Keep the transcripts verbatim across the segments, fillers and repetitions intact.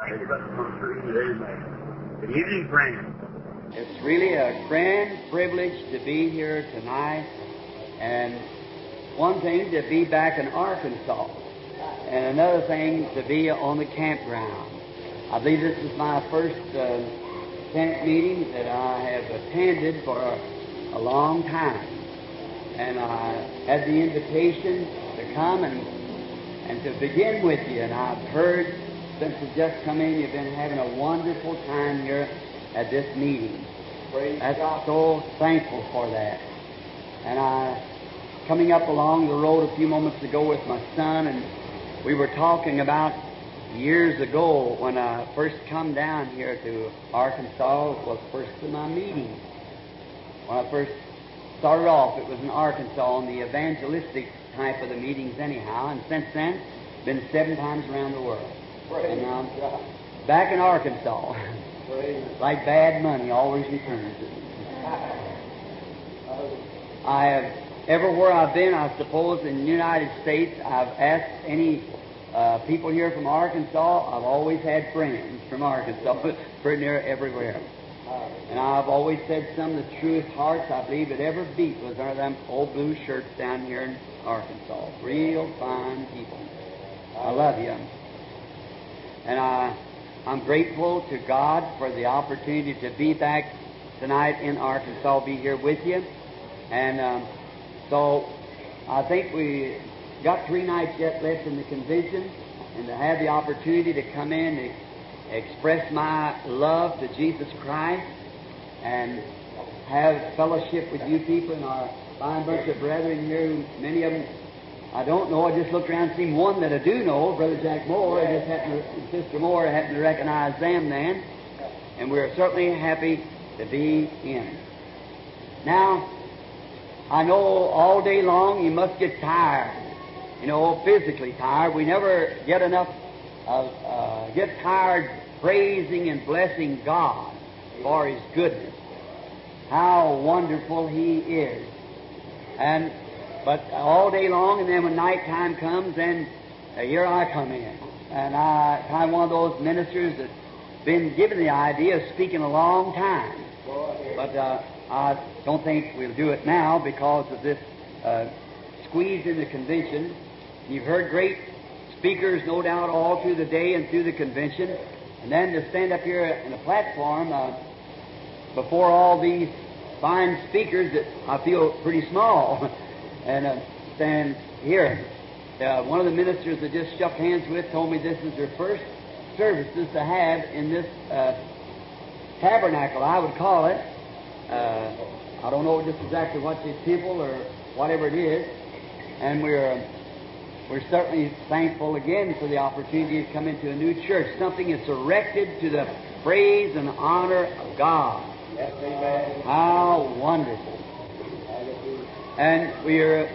Good evening, friends. It's really a grand privilege to be here tonight, and one thing to be back in Arkansas, and another thing to be on the campground. I believe this is my first uh, tent meeting that I have attended for a, a long time, and I had the invitation to come and, and to begin with you, and I've heard since you've just come in, you've been having a wonderful time here at this meeting. I'm so thankful for that. And I, coming up along the road a few moments ago with my son, and we were talking about years ago when I first come down here to Arkansas. Was first of my meetings. When I first started off, it was in Arkansas on the evangelistic type of the meetings anyhow, and since then, been seven times around the world. Praise and now I'm back in Arkansas. Like bad money, always returns. I have, everywhere I've been, I suppose, in the United States, I've asked any uh, people here from Arkansas. I've always had friends from Arkansas, pretty near everywhere. And I've always said some of the truest hearts I believe that ever beat was under them old blue shirts down here in Arkansas. Real fine people. I love you. And I, I'm grateful to God for the opportunity to be back tonight in Arkansas, be here with you. And um, so I think we got three nights yet left in the convention, and to have the opportunity to come in and express my love to Jesus Christ and have fellowship with you people and our fine bunch of brethren here, who many of them I don't know. I just looked around and seen one that I do know, Brother Jack Moore. I just happened to, and Sister Moore, I happened to recognize them then. And we're certainly happy to be in. Now, I know all day long you must get tired, you know, physically tired. We never get enough, uh, uh, get tired praising and blessing God for His goodness. How wonderful He is. And But all day long, and then when nighttime comes, then uh, here I come in. And I, I'm one of those ministers that's been given the idea of speaking a long time. But uh, I don't think we'll do it now because of this uh, squeeze in the convention. You've heard great speakers, no doubt, all through the day and through the convention. And then to stand up here in a platform uh, before all these fine speakers, that I feel pretty small. And uh, stand here. Uh, one of the ministers that just shook hands with told me this is her first services to have in this uh, tabernacle, I would call it. Uh, I don't know just exactly what the temple or whatever it is. And we're uh, we're certainly thankful again for the opportunity to come into a new church, something that's erected to the praise and honor of God. Yes, amen. How wonderful. And we are,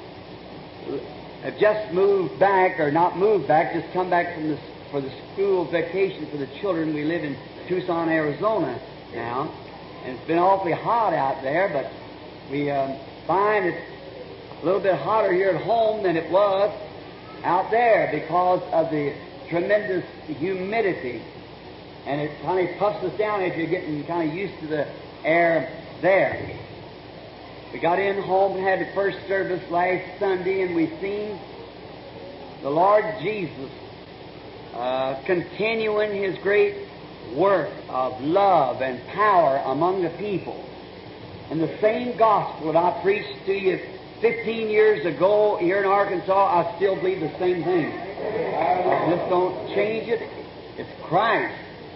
have just moved back, or not moved back, just come back from the, for the school vacation for the children. We live in Tucson, Arizona now, and it's been awfully hot out there, but we um, find it's a little bit hotter here at home than it was out there because of the tremendous humidity. And it kind of puffs us down if you're getting kind of used to the air there. We got in home and had the first service last Sunday, and we seen the Lord Jesus uh, continuing His great work of love and power among the people. And the same gospel that I preached to you fifteen years ago here in Arkansas, I still believe the same thing. I just don't change it. It's Christ.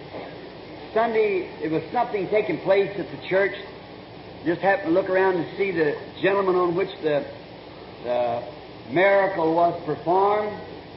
Sunday, it was something taking place at the church. Just happened to look around and see the gentleman on which the, the miracle was performed.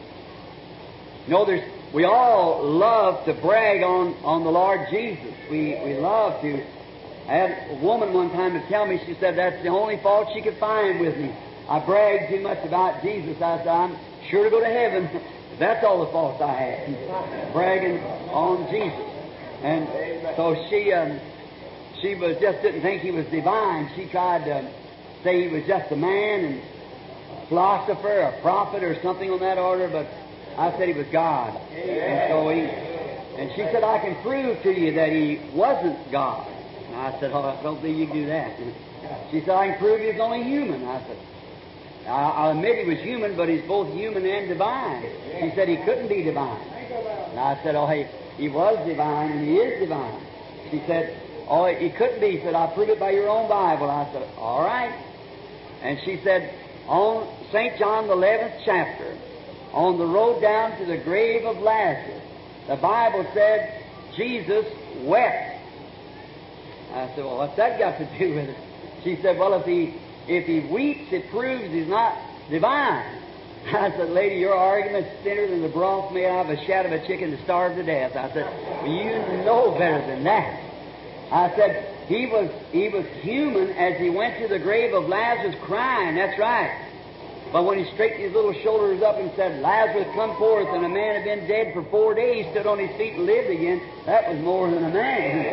You know, there's, we all love to brag on, on the Lord Jesus. We, we love to. I had a woman one time to tell me, she said, that's the only fault she could find with me. I bragged too much about Jesus. I said, I'm sure to go to heaven. That's all the faults I had, bragging on Jesus. And so she... Um, She was just didn't think He was divine. She tried to say He was just a man and a philosopher, a prophet, or something on that order. But I said He was God. And so he, She said, I can prove to you that He wasn't God. And I said, oh, I don't think you can do that. She said, I can prove He was only human. I said, I'll admit He was human, but He's both human and divine. She said He couldn't be divine. And I said, oh, hey, He was divine and He is divine. She said, oh, He couldn't be. She said, I'll prove it by your own Bible. I said, all right. And she said, on Saint John, the eleventh chapter, on the road down to the grave of Lazarus, the Bible said Jesus wept. I said, well, what's that got to do with it? She said, well, if he if he weeps, it proves He's not divine. I said, lady, your argument's thinner than the broth made out of a shat of a chicken to starve to death. I said, well, you know better than that. I said, he was he was human as He went to the grave of Lazarus crying. That's right. But when He straightened His little shoulders up and said, Lazarus, come forth, and a man had been dead for four days, stood on his feet and lived again, that was more than a man.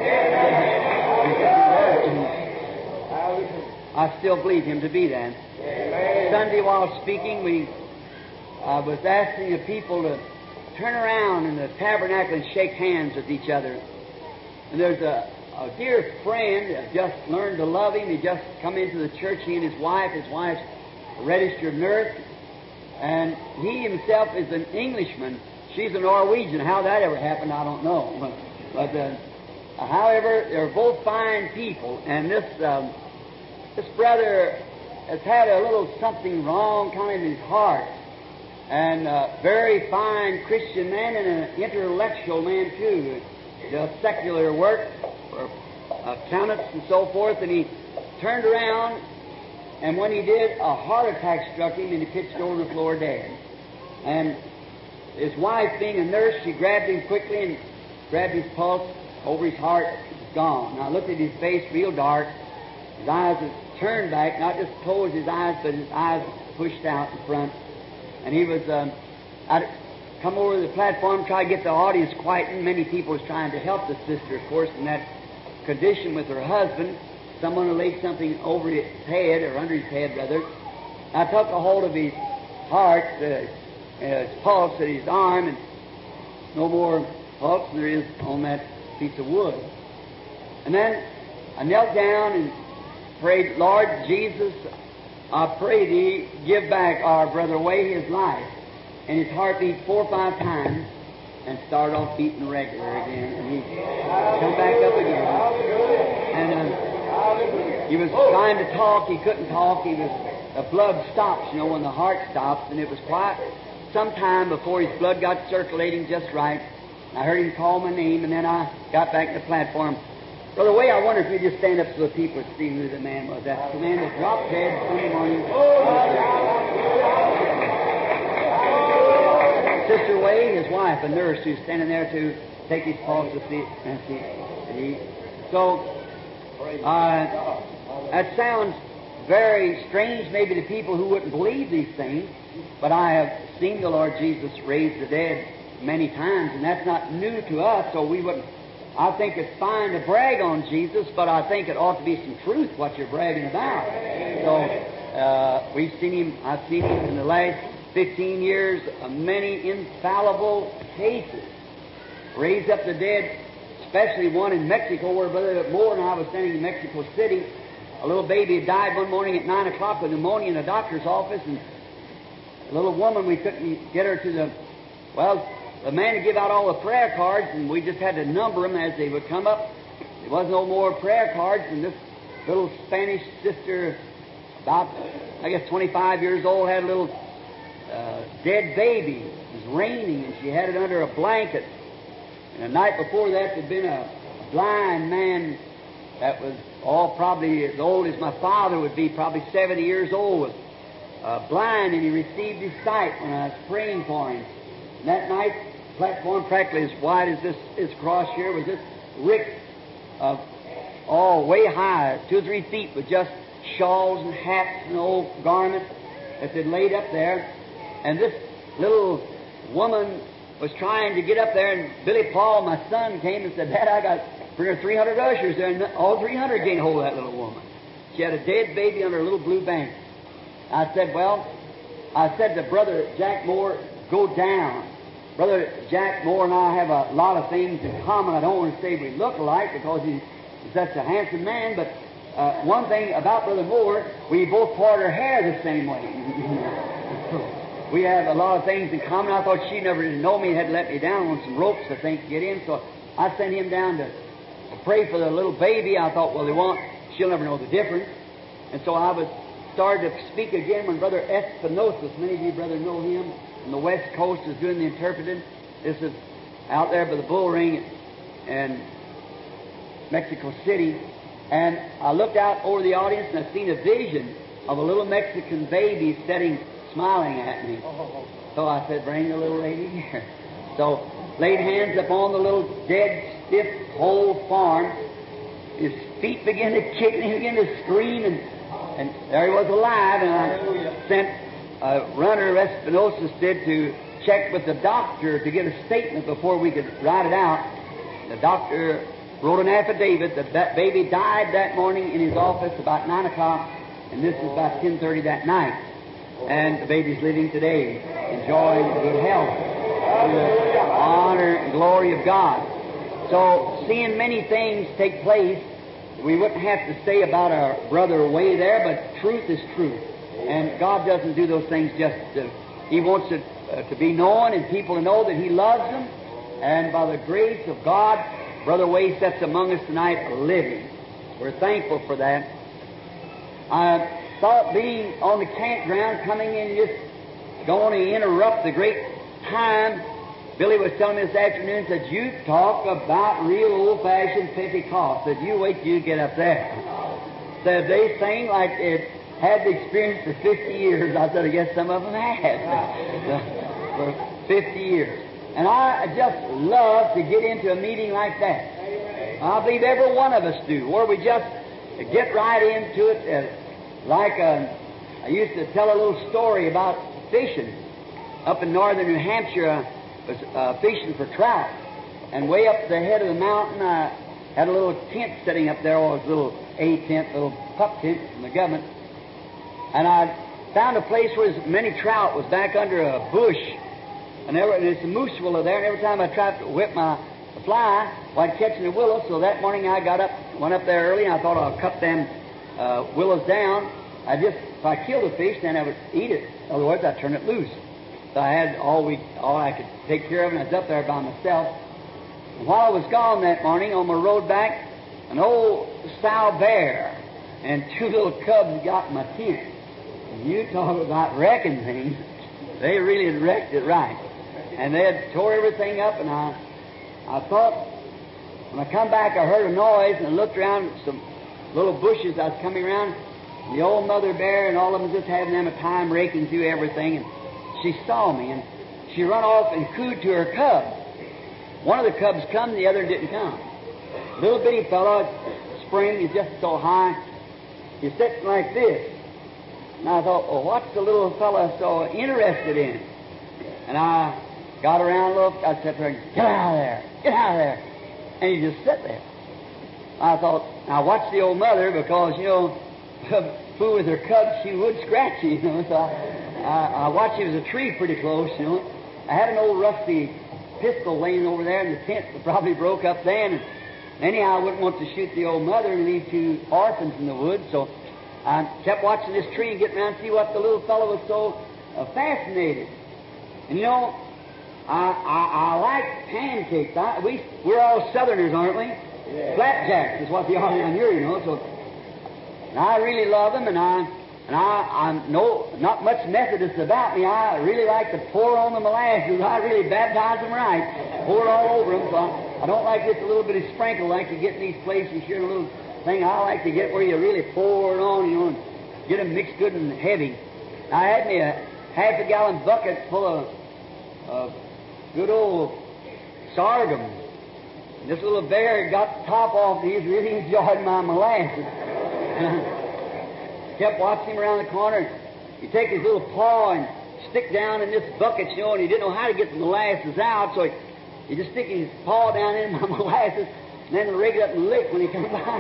I still believe Him to be that. Sunday, while speaking, we I was asking the people to turn around in the tabernacle and shake hands with each other. And there's a, a dear friend that just learned to love Him. He just come into the church, he and his wife. His wife's a registered nurse. And he himself is an Englishman. She's a Norwegian. How that ever happened, I don't know. But, uh, however, they're both fine people. And this um, this brother has had a little something wrong kind of in his heart. And a very fine Christian man and an intellectual man, too. Does secular work for accountants and so forth. And he turned around, and when he did, a heart attack struck him, and he pitched over the floor dead. And his wife, being a nurse, she grabbed him quickly and grabbed his pulse over his heart. It was gone. Now I looked at his face, real dark. His eyes had turned back, not just closed his eyes, but his eyes pushed out in front. And he was, um, I'd come over to the platform, try to get the audience quietened. Many people was trying to help the sister, of course, in that condition with her husband. Someone had laid something over his head, or under his head, rather. I took a hold of his heart, uh, uh, his pulse at his arm, and no more pulse than there is on that piece of wood. And then I knelt down and prayed, Lord Jesus, I pray Thee, give back our brother Way his life. And his heart beat four or five times and started off beating regular again. And he come back up again. And uh, he was trying to talk. He couldn't talk. He was, the blood stops, you know, when the heart stops. And it was quite some time before his blood got circulating just right. I heard him call my name, and then I got back to the platform. Brother Way, I wonder if you'd just stand up so the people would see who the man was. That's the man that dropped dead Sunday morning. Sister Way, his wife, a nurse, who's standing there to take his pulse to see. And see, and he, so, uh, that sounds very strange maybe to people who wouldn't believe these things, but I have seen the Lord Jesus raise the dead many times, and that's not new to us, so we wouldn't. I think it's fine to brag on Jesus, but I think it ought to be some truth what you're bragging about. So, uh, we've seen Him, I've seen Him in the last fifteen years, uh, many infallible cases. Raise up the dead, especially one in Mexico where Brother Moore and I was standing in Mexico City. A little baby had died one morning at nine o'clock with pneumonia in a doctor's office, and a little woman, we couldn't get her to the, well, the man would give out all the prayer cards, and we just had to number them as they would come up. There was no more prayer cards, and this little Spanish sister, about, I guess, twenty-five years old, had a little uh, dead baby. It was raining, and she had it under a blanket. And the night before that, there'd been a blind man that was all probably as old as my father would be, probably seventy years old, was uh, blind, and he received his sight when I was praying for him. And that night, platform practically as wide as this, this cross here was this rick of all way high, two or three feet, with just shawls and hats and old garments that they'd laid up there. And this little woman was trying to get up there, and Billy Paul, my son, came and said, Dad, I got three hundred ushers there, and all three hundred can't hold that little woman. She had a dead baby under a little blue blanket. I said, well, I said to Brother Jack Moore, go down. Brother Jack Moore and I have a lot of things in common. I don't want to say we look alike because he's such a handsome man, but uh, one thing about Brother Moore, we both part our hair the same way. We have a lot of things in common. I thought she never did know me and had let me down on some ropes, I think, to get in. So I sent him down to, to pray for the little baby. I thought, well, they won't. She'll never know the difference. And so I was started to speak again when Brother Espinosa, many of you, brother, know him, on the West Coast, is doing the interpreting. This is out there by the Bull Ring in Mexico City. And I looked out over the audience and I seen a vision of a little Mexican baby sitting, smiling at me. So I said, bring the little lady here. So laid hands upon the little dead, stiff, whole form. His feet began to kick and he began to scream, and, and there he was alive. And I sent a runner, Espinosa did, to check with the doctor to get a statement before we could write it out. The doctor wrote an affidavit that that baby died that morning in his office about nine o'clock, and this is about ten thirty that night. And the baby's living today, enjoying good health, to the honor and glory of God. So, seeing many things take place, we wouldn't have to say about our brother way there, but truth is truth. And God doesn't do those things just to, He wants it uh, to be known and people to know that He loves them. And by the grace of God, Brother Way sits among us tonight living. We're thankful for that. I thought being on the campground, coming in just going to interrupt the great time. Billy was telling me this afternoon, said, you talk about real old-fashioned Pentecost. Said, you wait till you get up there. Said, they sing like it had the experience for fifty years. I said, I guess some of them had for fifty years. And I just love to get into a meeting like that. I believe every one of us do, where we just get right into it. Uh, like uh, I used to tell a little story about fishing. Up in northern New Hampshire, I was uh, fishing for trout. And way up the head of the mountain, I had a little tent sitting up there, or a little A tent, little pup tent from the government. And I found a place where as many trout was back under a bush. And, there, and there's a moose willow there, and every time I tried to whip my fly, well, I'd catch in the willow. So that morning I got up, went up there early, and I thought I'll cut them uh, willows down. I just, if I killed a fish, then I would eat it. Otherwise, I'd turn it loose. So I had all week, all I could take care of, and I was up there by myself. And while I was gone that morning, on my road back, an old sow bear and two little cubs got in my tent. And you talk about wrecking things. They really had wrecked it right. And they had tore everything up, and I I thought, when I come back, I heard a noise, and I looked around at some little bushes I was coming around. The old mother bear and all of them just having them a time raking through everything, and she saw me, and she run off and cooed to her cub. One of the cubs come, the other didn't come. Little bitty fellow, spring is just so high, he's sitting like this. And I thought, well, what's the little fellow so interested in? And I got around, looked, I said to her, get out of there, get out of there. And he just sat there. I thought, now watch the old mother, because, you know, fool with her cubs, she would scratch you, you know. So I, I, I watched, it was a tree pretty close, you know. I had an old rusty pistol laying over there in the tent that probably broke up then. And anyhow, I wouldn't want to shoot the old mother and leave two orphans in the woods, so I kept watching this tree and getting around to see what the little fellow was so uh, fascinated. And you know, I, I, I like pancakes. I, we, we're all Southerners, aren't we? Yeah. Flapjacks is what they are down here, you know. So, and I really love them, and I and I I'm no not much Methodist about me. I really like to pour on the molasses. I really baptize them right, pour it all over them. So I, I don't like just a little bit of sprinkle like you get in these places. Here, a little thing I like to get where you really pour it on, you know, and get them mixed good and heavy. I had me a half a gallon bucket full of uh, good old sorghum. And this little bear got the top off. He's really enjoyed my molasses. And I kept watching him around the corner. He'd take his little paw and stick down in this bucket, you know, and he didn't know how to get the molasses out, so he, he'd just stick his paw down in my molasses and then rig it up and lick when he come by.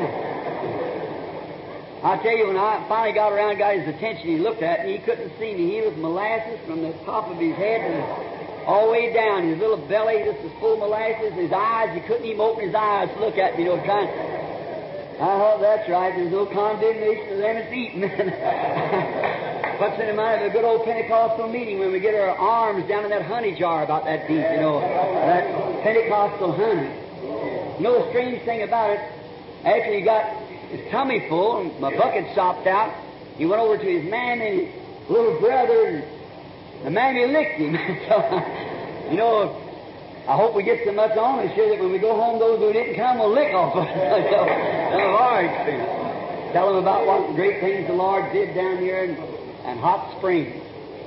I'll tell you, when I finally got around and got his attention, he looked at me. He couldn't see me. He was molasses from the top of his head to the all the way down. His little belly just was full of molasses. His eyes, you couldn't even open his eyes to look at me, you know, trying. I thought, that's right, there's no condemnation of them that's eating. Puts in the mind of a good old Pentecostal meeting when we get our arms down in that honey jar about that deep, you know, that Pentecostal honey. You know the strange thing about it, after he got his tummy full and my bucket sopped out, he went over to his man and his little brother, and the mammy licked him. So, you know, I hope we get so much on us here that when we go home, those who didn't come will lick off us. So, our experience. Tell them about what great things the Lord did down here in, in Hot Springs.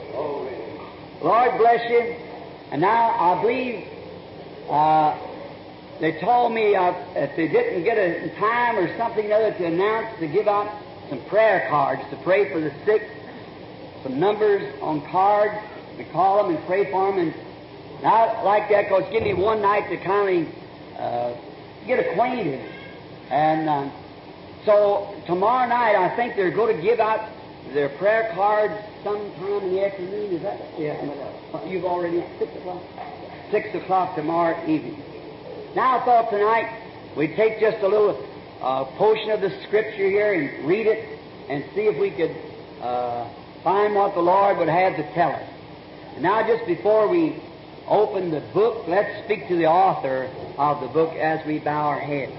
Lord bless you. And now I believe uh, they told me uh, if they didn't get a time or something other to announce to give out some prayer cards to pray for the sick. Some numbers on cards. We call them and pray for them. And I like that because give me one night to kind of uh, get acquainted. And um, so tomorrow night I think they're going to give out their prayer cards sometime in the afternoon. Is that? Yeah. You've already six o'clock. Six o'clock tomorrow evening. Now I thought tonight we'd take just a little uh, portion of the Scripture here and read it and see if we could uh, find what the Lord would have to tell us. And now, just before we open the book, let's speak to the author of the book as we bow our heads.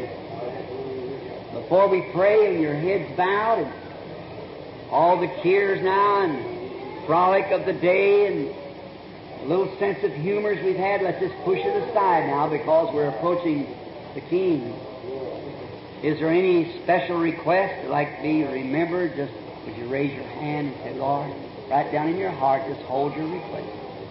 Before we pray and your heads bowed and all the cares now and frolic of the day and a little sense of humors we've had, let's just push it aside now because we're approaching the King. Is there any special request that like to be remembered? Just would you raise your hand and say, Lord, right down in your heart, just hold your request.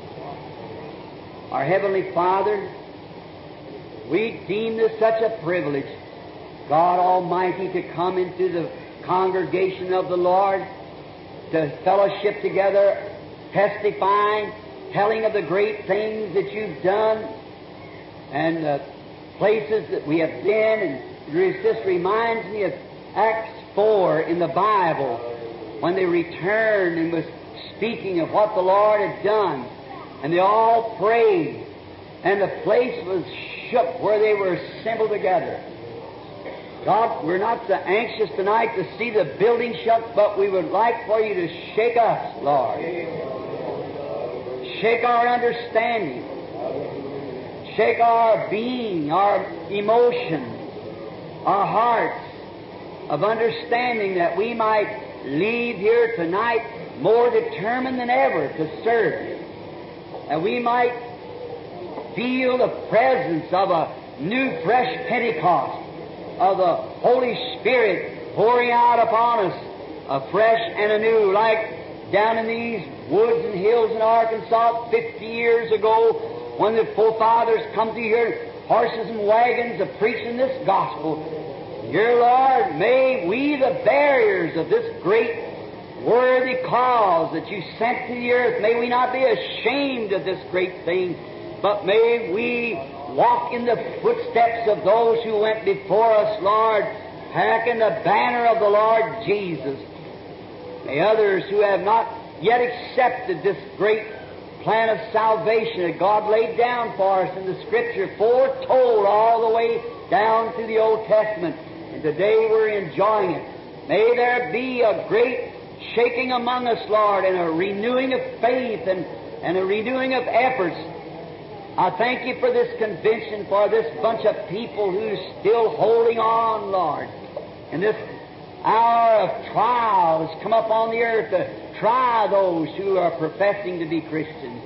Our Heavenly Father, we deem this such a privilege, God Almighty, to come into the congregation of the Lord, to fellowship together, testifying, telling of the great things that you've done, and the places that we have been. And it just reminds me of Acts four in the Bible, when they returned and was speaking of what the Lord had done. And they all prayed, and the place was shook where they were assembled together. God, we're not so anxious tonight to see the building shook, but we would like for you to shake us, Lord. Shake our understanding. Shake our being, our emotions, our hearts of understanding that we might leave here tonight more determined than ever to serve you. And we might feel the presence of a new, fresh Pentecost, of the Holy Spirit pouring out upon us afresh and anew, like down in these woods and hills in Arkansas fifty years ago when the forefathers come to here, horses and wagons, of preaching this gospel. Dear Lord, may we, the bearers of this great worthy cause that you sent to the earth, may we not be ashamed of this great thing, but may we walk in the footsteps of those who went before us, Lord, packing the banner of the Lord Jesus. May others who have not yet accepted this great plan of salvation that God laid down for us in the Scripture, foretold all the way down through the Old Testament, and today we're enjoying it. May there be a great shaking among us, Lord, and a renewing of faith and, and a renewing of efforts. I thank you for this convention, for this bunch of people who's still holding on, Lord. And this hour of trial has come upon the earth to try those who are professing to be Christians.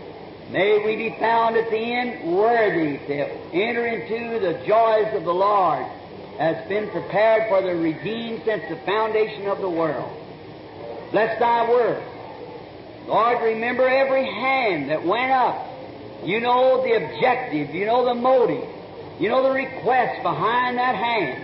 May we be found at the end worthy to enter into the joys of the Lord as been prepared for the redeemed since the foundation of the world. Bless thy word. Lord, remember every hand that went up. You know the objective. You know the motive. You know the request behind that hand.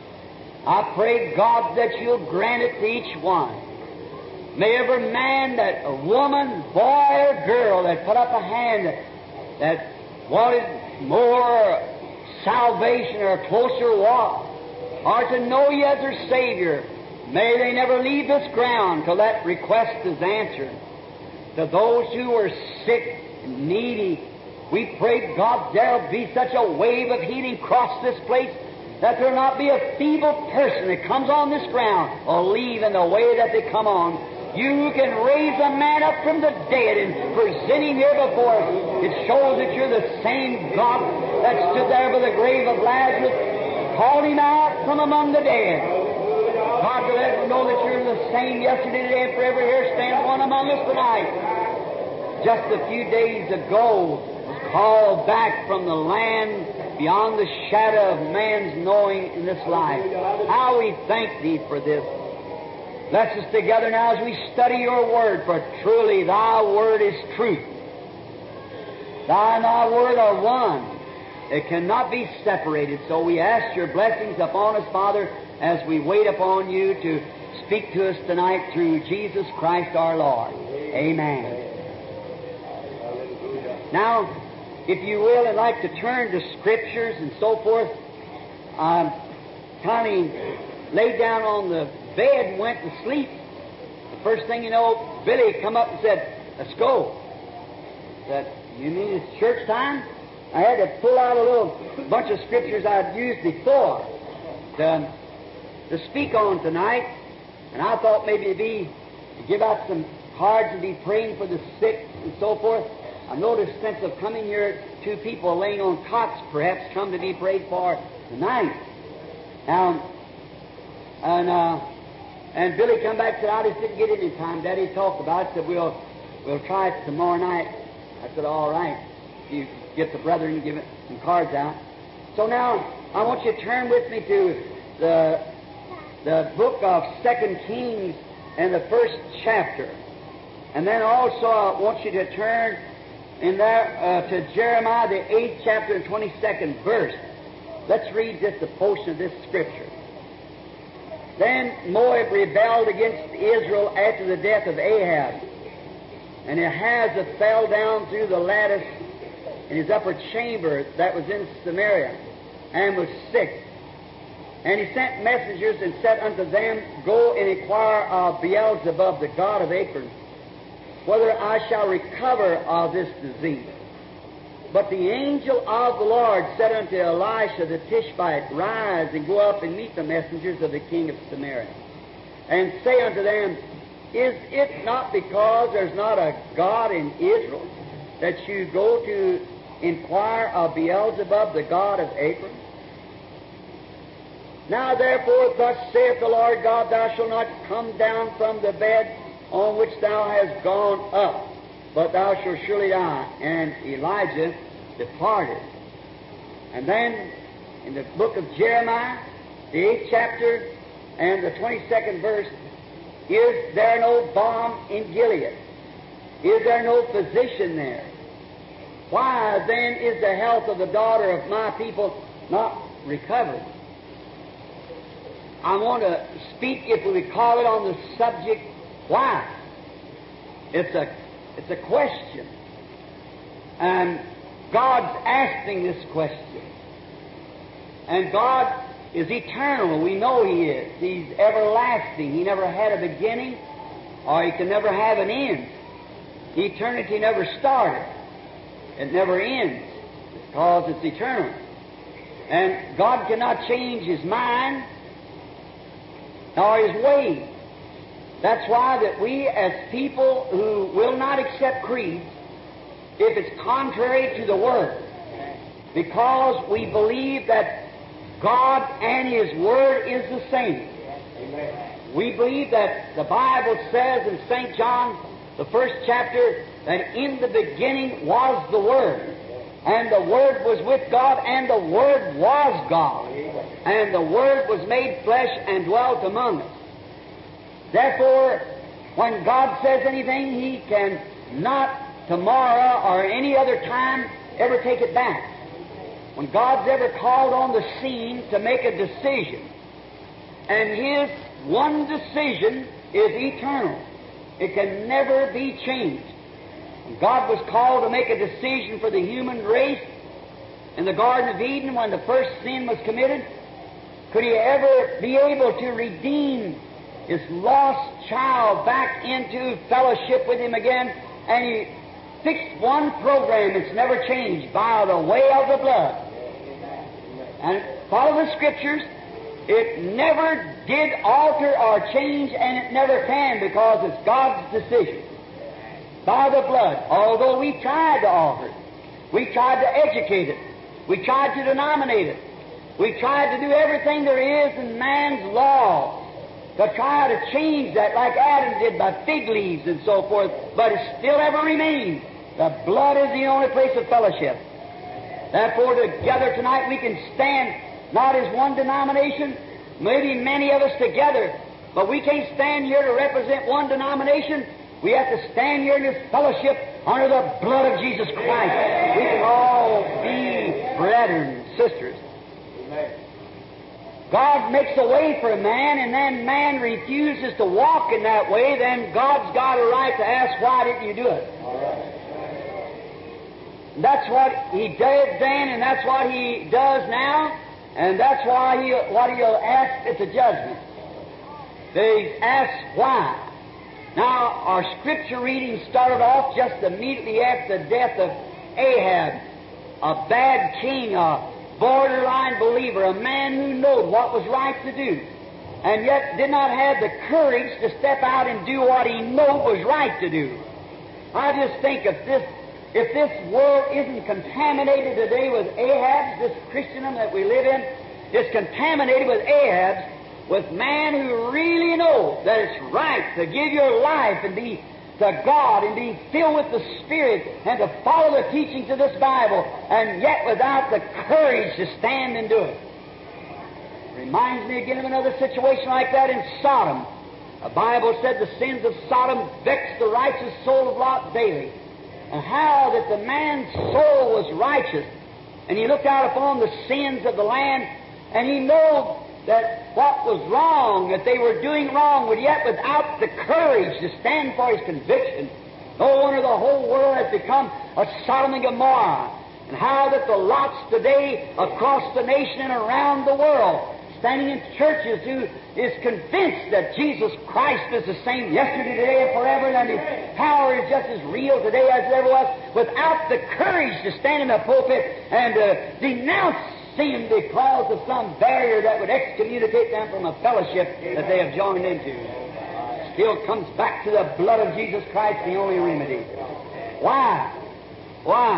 I pray, God, that you'll grant it to each one. May every man, that a woman, boy, or girl that put up a hand that, that wanted more salvation or a closer walk, or to know you as their Savior, may they never leave this ground till that request is answered. To those who are sick, needy. We pray, God, there'll be such a wave of healing across this place that there'll not be a feeble person that comes on this ground or leave in the way that they come on. You can raise a man up from the dead and present him here before us. It shows that you're the same God that stood there by the grave of Lazarus, called him out from among the dead. God, to let us know that you're the same yesterday, today, and forever. Here stands one among us tonight. Just a few days ago, was called back from the land beyond the shadow of man's knowing in this life. How we thank Thee for this. Bless us together now as we study Your Word, for truly Thy Word is truth. Thy and Thy Word are one. It cannot be separated. So we ask Your blessings upon us, Father, as we wait upon You to speak to us tonight through Jesus Christ our Lord. Amen. Now, if you will, I'd like to turn to Scriptures and so forth. Um, kind of laid down on the bed and went to sleep. The first thing you know, Billy come up and said, "Let's go." I said, "You mean it's church time?" I had to pull out a little bunch of Scriptures I'd used before to, to speak on tonight. And I thought maybe it'd be to give out some cards and be praying for the sick and so forth. I noticed since of coming here, two people laying on cots perhaps come to be prayed for tonight. Now, and uh, and Billy come back and said, "I just didn't get it in time. Daddy talked about it, said we'll we'll try it tomorrow night." I said, "All right. You get the brethren and give it some cards out." So now I want you to turn with me to the the book of Second Kings and the first chapter, and then also I want you to turn in there uh, to Jeremiah the eighth chapter and twenty-second verse. Let's read just a portion of this scripture. Then Moab rebelled against Israel after the death of Ahab, and Ahaz fell down through the lattice in his upper chamber that was in Samaria, and was sick. And he sent messengers and said unto them, "Go and inquire of Beelzebub, the god of Ekron, whether I shall recover of this disease." But the angel of the Lord said unto Elisha the Tishbite, "Rise and go up and meet the messengers of the king of Samaria, and say unto them, Is it not because there's not a God in Israel that you go to inquire of Beelzebub, the god of Ekron? Now therefore, thus saith the Lord God, Thou shalt not come down from the bed on which thou hast gone up, but thou shalt surely die." And Elijah departed. And then in the book of Jeremiah, the eighth chapter and the twenty-second verse, "Is there no balm in Gilead? Is there no physician there? Why then is the health of the daughter of my people not recovered?" I want to speak, if we call it, on the subject, why? It's a, it's a question. And God's asking this question. And God is eternal. We know He is. He's everlasting. He never had a beginning, or He can never have an end. Eternity never started. It never ends, because it's eternal. And God cannot change His mind nor His ways. That's why that we as people who will not accept creeds, if it's contrary to the Word, because we believe that God and His Word is the same. We believe that the Bible says in Saint John, the first chapter, that in the beginning was the Word, and the Word was with God, and the Word was God, and the Word was made flesh and dwelt among us. Therefore, when God says anything, He can not tomorrow or any other time ever take it back. When God's ever called on the scene to make a decision, and His one decision is eternal, it can never be changed. When God was called to make a decision for the human race in the Garden of Eden when the first sin was committed, could He ever be able to redeem His lost child back into fellowship with Him again? And He fixed one program that's never changed by the way of the blood. And follow the Scriptures. It never did alter or change, and it never can, because it's God's decision. By the blood. Although we tried to alter it. We tried to educate it. We tried to denominate it. We tried to do everything there is in man's law to try to change that, like Adam did by fig leaves and so forth, but it still ever remains. The blood is the only place of fellowship. Therefore, together tonight we can stand not as one denomination, maybe many of us together, but we can't stand here to represent one denomination. We have to stand here in this fellowship under the blood of Jesus Christ. We can all be brethren and sisters. God makes a way for a man, and then man refuses to walk in that way, then God's got a right to ask, why didn't you do it? That's what He did then, and that's what He does now, and that's why he, what He'll ask at the judgment. They ask why. Now, our Scripture reading started off just immediately after the death of Ahab, a bad king, a borderline believer, a man who knew what was right to do, and yet did not have the courage to step out and do what he knew was right to do. I just think if this if this world isn't contaminated today with Ahab's, this Christendom that we live in is contaminated with Ahab's, with man who really knows that it's right to give your life and be to God and be filled with the Spirit and to follow the teachings of this Bible, and yet without the courage to stand and do it. Reminds me again of another situation like that in Sodom. The Bible said the sins of Sodom vexed the righteous soul of Lot daily, and how that the man's soul was righteous, and he looked out upon the sins of the land, and he knew that what was wrong, that they were doing wrong, but yet without the courage to stand for his conviction. No wonder the whole world has become a Sodom and Gomorrah, and how that the lots today across the nation and around the world, standing in churches, who is convinced that Jesus Christ is the same yesterday, today, and forever, and His power is just as real today as it ever was, without the courage to stand in the pulpit and uh, denounce sin because of some barrier that would excommunicate them from a fellowship that they have joined into. Still comes back to the blood of Jesus Christ, the only remedy. Why? Why?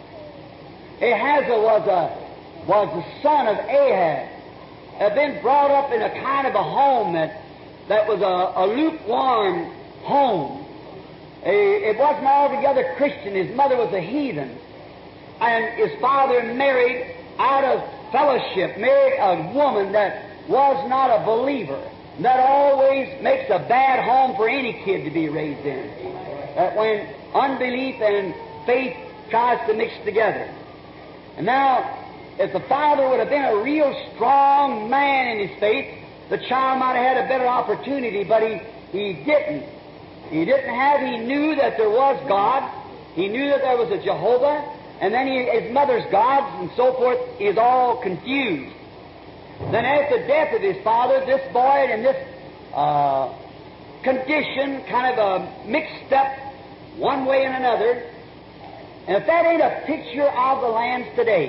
Ahaziah was a was the son of Ahab, had been brought up in a kind of a home that that was a, a lukewarm home. A, it wasn't altogether Christian. His mother was a heathen, and his father married out of fellowship, married a woman that was not a believer. That always makes a bad home for any kid to be raised in. That when unbelief and faith tries to mix together. And now, if the father would have been a real strong man in his faith, the child might have had a better opportunity, but he, he didn't. He didn't have, he knew that there was God. He knew that there was a Jehovah. And then he, his mother's gods and so forth is all confused. Then after the death of his father, this boy in this uh, condition kind of uh, mixed up one way and another. And if that ain't a picture of the lands today,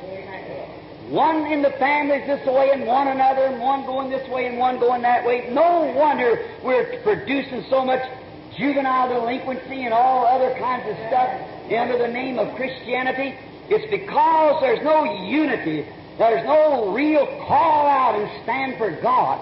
one in the families this way and one another, and one going this way and one going that way, no wonder we're producing so much juvenile delinquency and all other kinds of stuff under the name of Christianity. It's because there's no unity. There's no real call out and stand for God.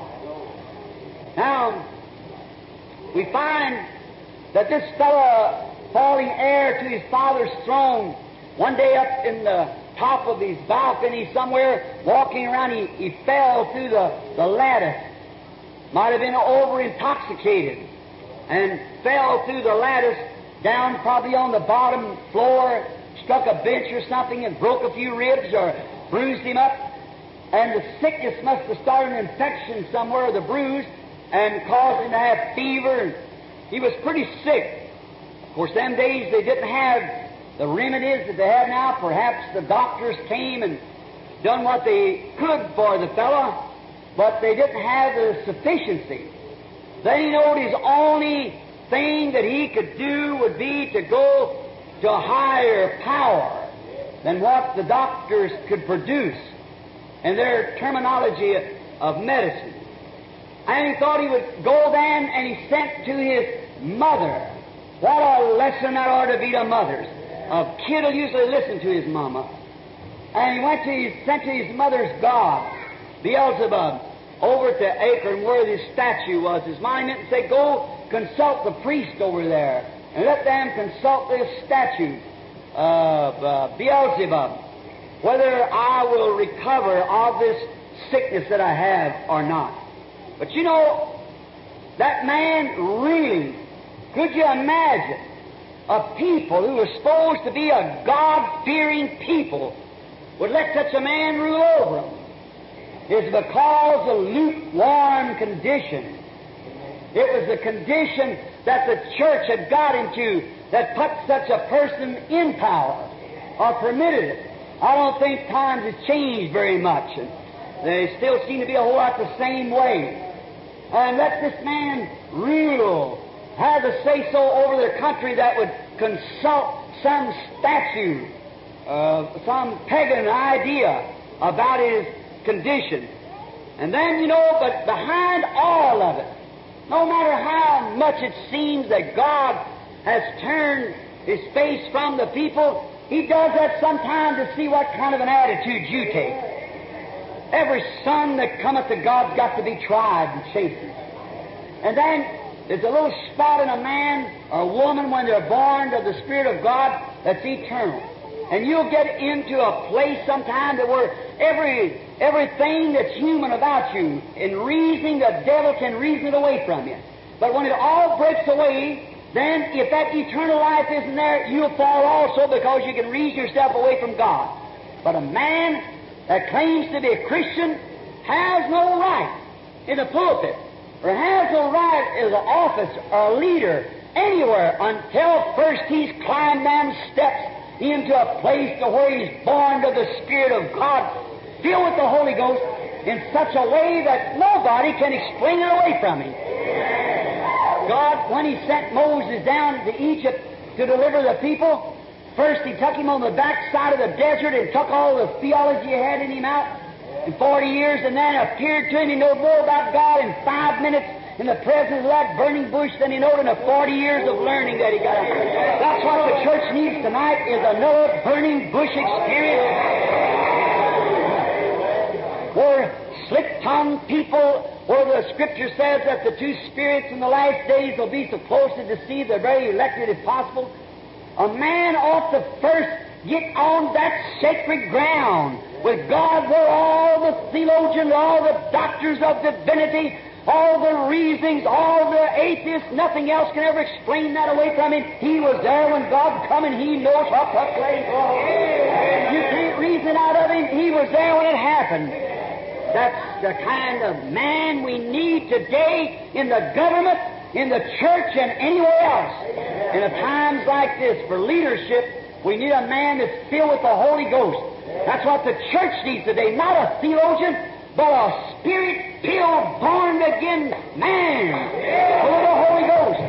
Now, we find that this fellow, falling heir to his father's throne, one day up in the top of his balcony somewhere, walking around, he, he fell through the, the lattice. Might have been over-intoxicated, and fell through the lattice down probably on the bottom floor, struck a bench or something and broke a few ribs or bruised him up. And the sickness must have started an infection somewhere of the bruise and caused him to have fever. He was pretty sick. Of course, them days they didn't have the remedies that they have now. Perhaps the doctors came and done what they could for the fellow, but they didn't have the sufficiency. Then he knowed his only thing that he could do would be to go to a higher power than what the doctors could produce in their terminology of medicine. And he thought he would go then, and he sent to his mother. What a lesson that ought to be to mothers. A kid will usually listen to his mama. And he went to his, sent to his mother's god, Beelzebub, over to Akron where this statue was, his monument, and said, go consult the priest over there, and let them consult this statue of uh, Beelzebub, whether I will recover of this sickness that I have or not. But you know, that man really, could you imagine a people who were supposed to be a God-fearing people would let such a man rule over them? It's because of lukewarm condition. It was the condition that the church had got into that put such a person in power or permitted it. I don't think times have changed very much. And they still seem to be a whole lot the same way. And let this man rule, have a say-so over their country that would consult some statue, uh, some pagan idea about his condition. And then, you know, but behind all of it, no matter how much it seems that God has turned His face from the people, He does that sometimes to see what kind of an attitude you take. Every son that cometh to God's got to be tried and chastened. And then there's a little spot in a man or a woman when they're born of the Spirit of God that's eternal. And you'll get into a place sometime that where every everything that's human about you, in reasoning, the devil can reason it away from you. But when it all breaks away, then if that eternal life isn't there, you'll fall also because you can reason yourself away from God. But a man that claims to be a Christian has no right in the pulpit, or has no right as an office or a leader anywhere until first he's climbed down steps into a place to where he's born of the Spirit of God, filled with the Holy Ghost in such a way that nobody can explain it away from him. God, when He sent Moses down to Egypt to deliver the people, first He took him on the backside of the desert and took all the theology He had in him out in forty years, and then appeared to him. He knew more about God in five minutes in the presence of that burning bush than he knew in the forty years of learning that he got. That's what the church needs tonight, is another burning bush experience where slick-tongued people, where the Scripture says that the two spirits in the last days will be so close to deceive the very elected if possible. A man ought to first get on that sacred ground with God, where all the theologians, all the doctors of divinity, all the reasonings, all the atheists, nothing else can ever explain that away from him. He was there when God come, and He knows what took place. You can't reason out of Him. He was there when it happened. That's the kind of man we need today in the government, in the church, and anywhere else. In a times like this, for leadership, we need a man that's filled with the Holy Ghost. That's what the church needs today. Not a theologian, but a Spirit-filled, born-again man full of the Holy Ghost.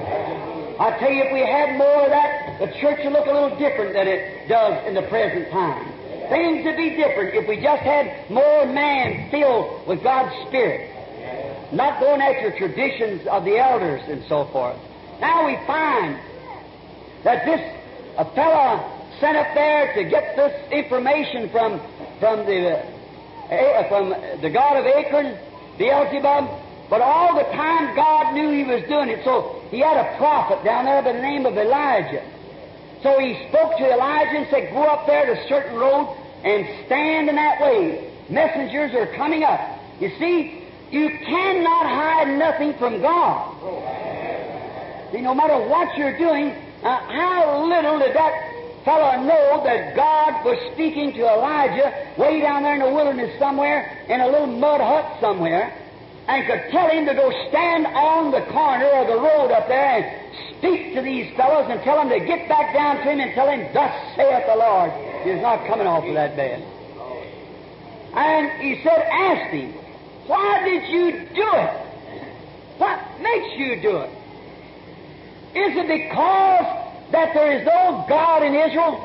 I tell you, if we had more of that, the church would look a little different than it does in the present time. Things would be different if we just had more man filled with God's Spirit, not going after traditions of the elders and so forth. Now we find that this a fellow sent up there to get this information from from the uh, from the god of Akron, Beelzebub. But all the time God knew He was doing it, so He had a prophet down there by the name of Elijah. So He spoke to Elijah and said, "Go up there to a certain road and stand in that way. Messengers are coming up." You see, you cannot hide nothing from God. See, no matter what you're doing, uh, how little did that fellow know that God was speaking to Elijah way down there in the wilderness somewhere, in a little mud hut somewhere, and could tell him to go stand on the corner of the road up there and speak to these fellows and tell them to get back down to Him and tell Him, "Thus saith the Lord." He's not coming off of that bed. And He said, ask Him, "Why did you do it? What makes you do it? Is it because that there is no God in Israel?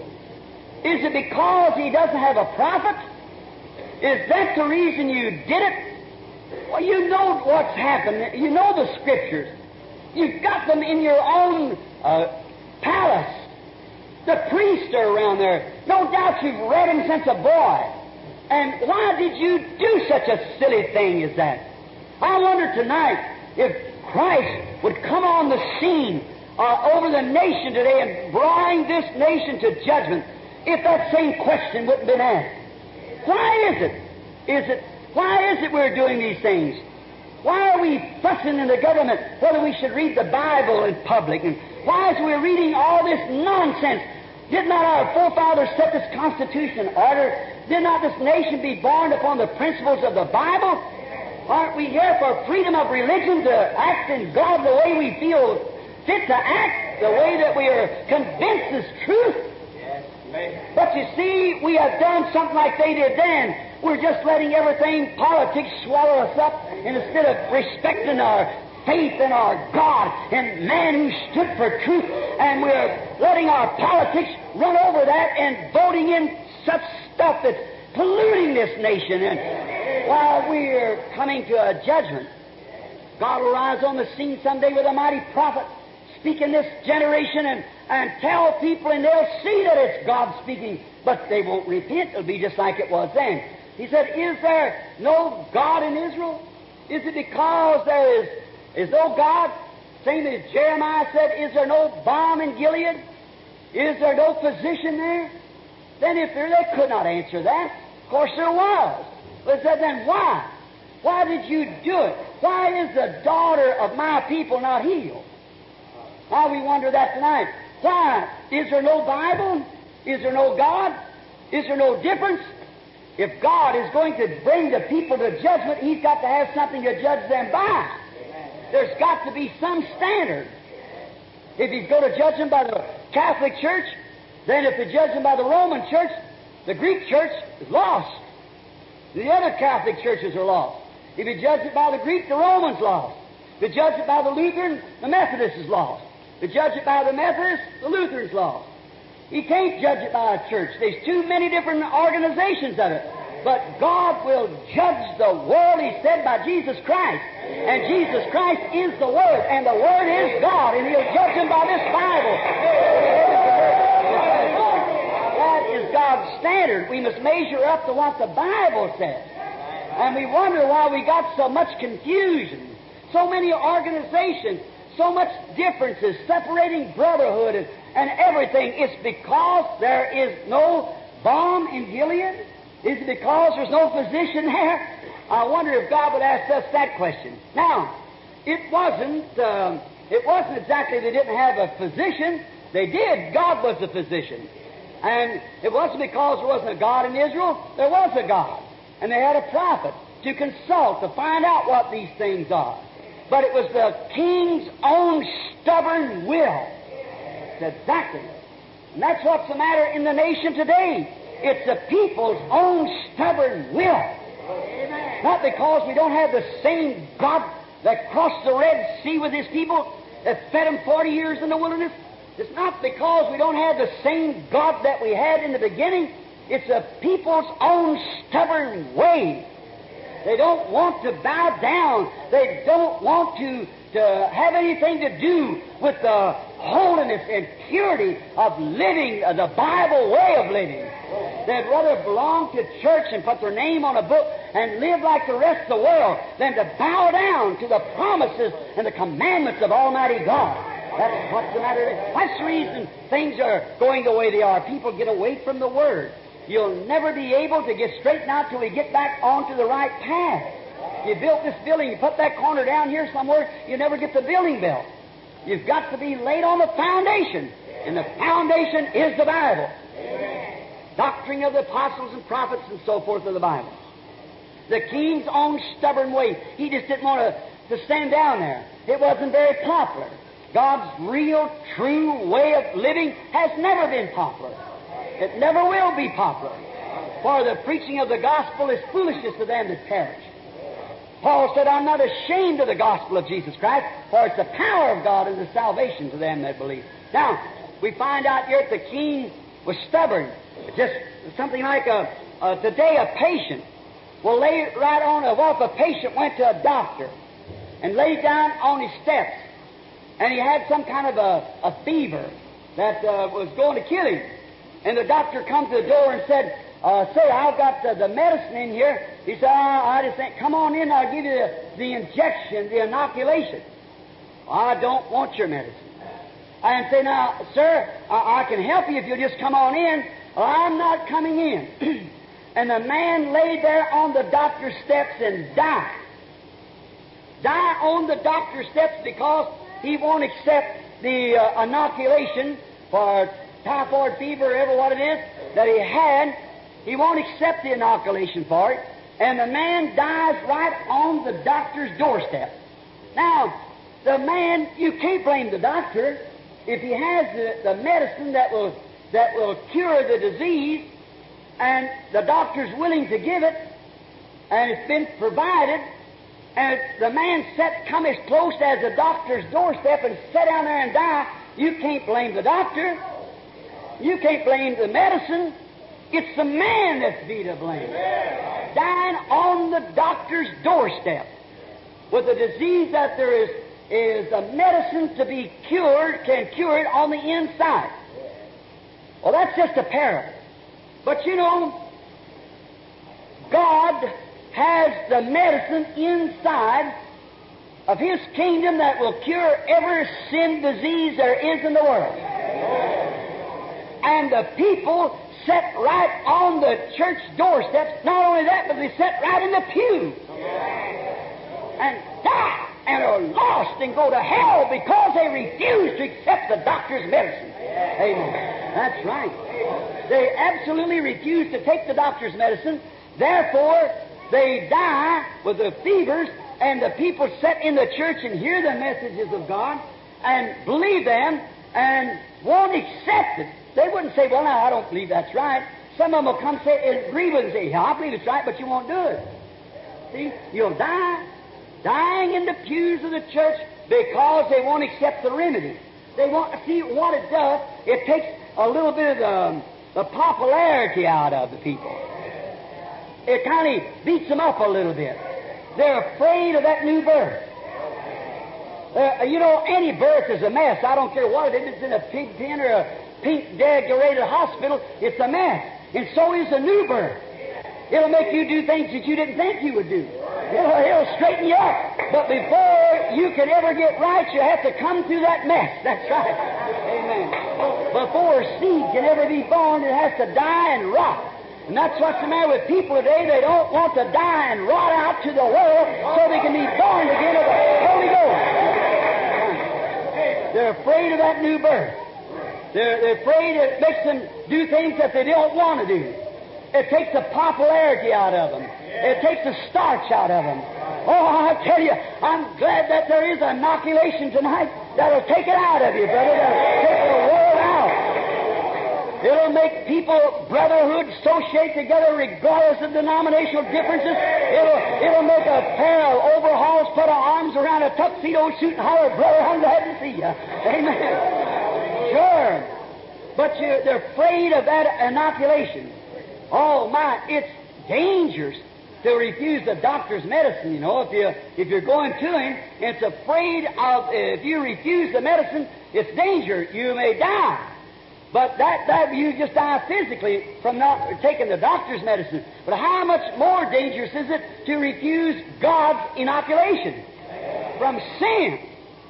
Is it because He doesn't have a prophet? Is that the reason you did it? Well, you know what's happened. You know the Scriptures. You've got them in your own uh, palace. The priests are around there. No doubt you've read them since a boy. And why did you do such a silly thing as that? I wonder tonight if Christ would come on the scene uh, over the nation today and bring this nation to judgment, if that same question wouldn't have been asked. Why is it? Is it why is it we're doing these things? Why are we fussing in the government whether we should read the Bible in public? And why is we reading all this nonsense? Did not our forefathers set this Constitution in order? Did not this nation be born upon the principles of the Bible? Aren't we here for freedom of religion to act in God the way we feel fit to act, the way that we are convinced is truth? But you see, we have done something like they did then. We're just letting everything, politics, swallow us up, and instead of respecting our faith in our God and man who stood for truth, and we're letting our politics run over that and voting in such stuff that's polluting this nation. And while we're coming to a judgment, God will rise on the scene someday with a mighty prophet, speak in this generation and, and tell people, and they'll see that it's God speaking, but they won't repent. It'll be just like it was then. He said, is there no God in Israel? Is it because there is, is no God? Same as Jeremiah said, is there no balm in Gilead? Is there no physician there? Then if there, they could not answer that. Of course there was. But said, then why? Why did you do it? Why is the daughter of my people not healed? Now we wonder that tonight. Why? Is there no Bible? Is there no God? Is there no difference? If God is going to bring the people to judgment, He's got to have something to judge them by. There's got to be some standard. If He's going to judge them by the Catholic Church, then if He judge them by the Roman Church, the Greek Church is lost. The other Catholic churches are lost. If He judge it by the Greek, the Roman's lost. If He judge it by the Lutheran, the Methodist is lost. If He judge it by the Methodist, the Lutheran's lost. He can't judge it by a church. There's too many different organizations of it. But God will judge the world, He said, by Jesus Christ. And Jesus Christ is the Word, and the Word is God, and He'll judge them by this Bible. That is God's standard. We must measure up to what the Bible says. And we wonder why we got so much confusion, so many organizations, so much differences, separating brotherhood and, and everything. It's because there is no balm in Gilead? Is it because there's no physician there? I wonder if God would ask us that question. Now, it wasn't, um, it wasn't exactly they didn't have a physician. They did. God was the physician. And it wasn't because there wasn't a God in Israel. There was a God. And they had a prophet to consult, to find out what these things are. But it was the king's own stubborn will. It's exactly. And that's what's the matter in the nation today. It's the people's own stubborn will. Amen. Not because we don't have the same God that crossed the Red Sea with His people, that fed them forty years in the wilderness. It's not because we don't have the same God that we had in the beginning. It's the people's own stubborn way. They don't want to bow down. They don't want to, to have anything to do with the holiness and purity of living, uh, the Bible way of living. They'd rather belong to church and put their name on a book and live like the rest of the world than to bow down to the promises and the commandments of Almighty God. That's what's the matter. That's the reason things are going the way they are. People get away from the Word. You'll never be able to get straightened out till we get back onto the right path. You built this building, you put that corner down here somewhere, you never get the building built. You've got to be laid on the foundation, and the foundation is the Bible. Amen. Doctrine of the apostles and prophets and so forth of the Bible. The king's own stubborn way. He just didn't want to, to stand down there. It wasn't very popular. God's real, true way of living has never been popular. It never will be popular. For the preaching of the gospel is foolishness to them that perish. Paul said, I'm not ashamed of the gospel of Jesus Christ, for it's the power of God and the salvation to them that believe. Now, we find out here that the king was stubborn. Just something like a, a today a patient will lay right on a, well, if a patient went to a doctor and laid down on his steps, and he had some kind of a, a fever that uh, was going to kill him, and the doctor comes to the door and said, uh, say, I've got the, the medicine in here. He said, oh, I just think, come on in, I'll give you the, the injection, the inoculation. I don't want your medicine. And say, now, sir, I, I can help you if you'll just come on in. Well, I'm not coming in. And the man lay there on the doctor's steps and died. Die on the doctor's steps because he won't accept the uh, inoculation for typhoid fever, or whatever what it is that he had. He won't accept the inoculation for it. And the man dies right on the doctor's doorstep. Now, the man, you can't blame the doctor. If he has the, the medicine that will, that will cure the disease, and the doctor's willing to give it, and it's been provided, and the man set, come as close as the doctor's doorstep and sit down there and die, you can't blame the doctor. You can't blame the medicine. It's the man that's to be to blame. Dying on the doctor's doorstep with a disease that there is is a medicine to be cured, can cure it on the inside. Well, that's just a parable. But you know, God has the medicine inside of His kingdom that will cure every sin disease there is in the world. And the people sit right on the church doorsteps. Not only that, but they sit right in the pew and die and are lost and go to hell because they refuse to accept the doctor's medicine. Amen. That's right. They absolutely refuse to take the doctor's medicine. Therefore, they die with the fevers, and the people sit in the church and hear the messages of God and believe them and won't accept it. They wouldn't say, well, now, I don't believe that's right. Some of them will come say, agree with it and say, yeah, I believe it's right, but you won't do it. See, you'll die. Dying in the pews of the church because they won't accept the remedy. They want to see what it does. It takes a little bit of the, the popularity out of the people. It kind of beats them up a little bit. They're afraid of that new birth. Uh, you know, any birth is a mess. I don't care what it is. If it's in a pig pen or a pink decorated hospital, it's a mess. And so is a new birth. It'll make you do things that you didn't think you would do. It'll, it'll straighten you up. But before you can ever get right, you have to come through that mess. That's right. Amen. Before a seed can ever be born, it has to die and rot. And that's what's the matter with people today. They don't want to die and rot out to the world so they can be born again of the Holy Ghost. They're afraid of that new birth. They're, they're afraid it makes them do things that they don't want to do. It takes the popularity out of them. It takes the starch out of them. Oh, I tell you, I'm glad that there is an inoculation tonight that'll take it out of you, brother. That'll take the world out. It'll make people, brotherhood, associate together regardless of denominational differences. It'll, it'll make a pair of overalls put our arms around a tuxedo suit and holler, brother, I'm glad to see you. Amen. Sure. But you, they're afraid of that inoculation. Oh, my, it's dangerous to refuse the doctor's medicine, you know. If, you, if you're going to him, it's afraid of, if you refuse the medicine, it's danger. You may die. But that, that you just die physically from not taking the doctor's medicine. But how much more dangerous is it to refuse God's inoculation from sin?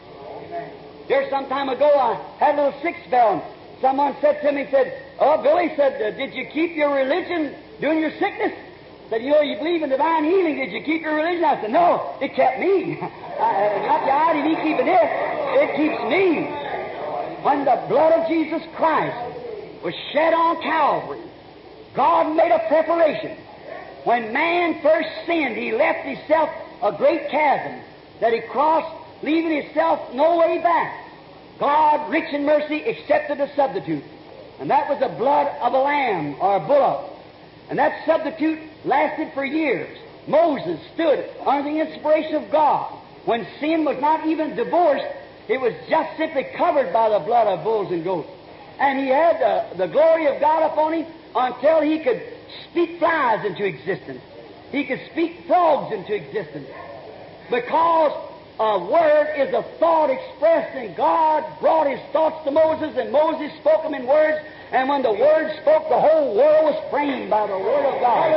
Here some time ago, I had a little sick spell. Someone said to me, said, oh, Billy said, uh, did you keep your religion during your sickness? Said, you know, you believe in divine healing. Did you keep your religion? I said, no, it kept me. I, not the idea of me keeping it. It keeps me. When the blood of Jesus Christ was shed on Calvary, God made a preparation. When man first sinned, he left himself a great chasm that he crossed, leaving himself no way back. God, rich in mercy, accepted a substitute. And that was the blood of a lamb or a bullock. And that substitute lasted for years. Moses stood under the inspiration of God. When sin was not even divorced, It was just simply covered by the blood of bulls and goats. And he had the, the glory of God upon him until he could speak flies into existence. He could speak frogs into existence. Because a word is a thought expressed, and God brought His thoughts to Moses, and Moses spoke them in words, and when the Word spoke, the whole world was framed by the Word of God.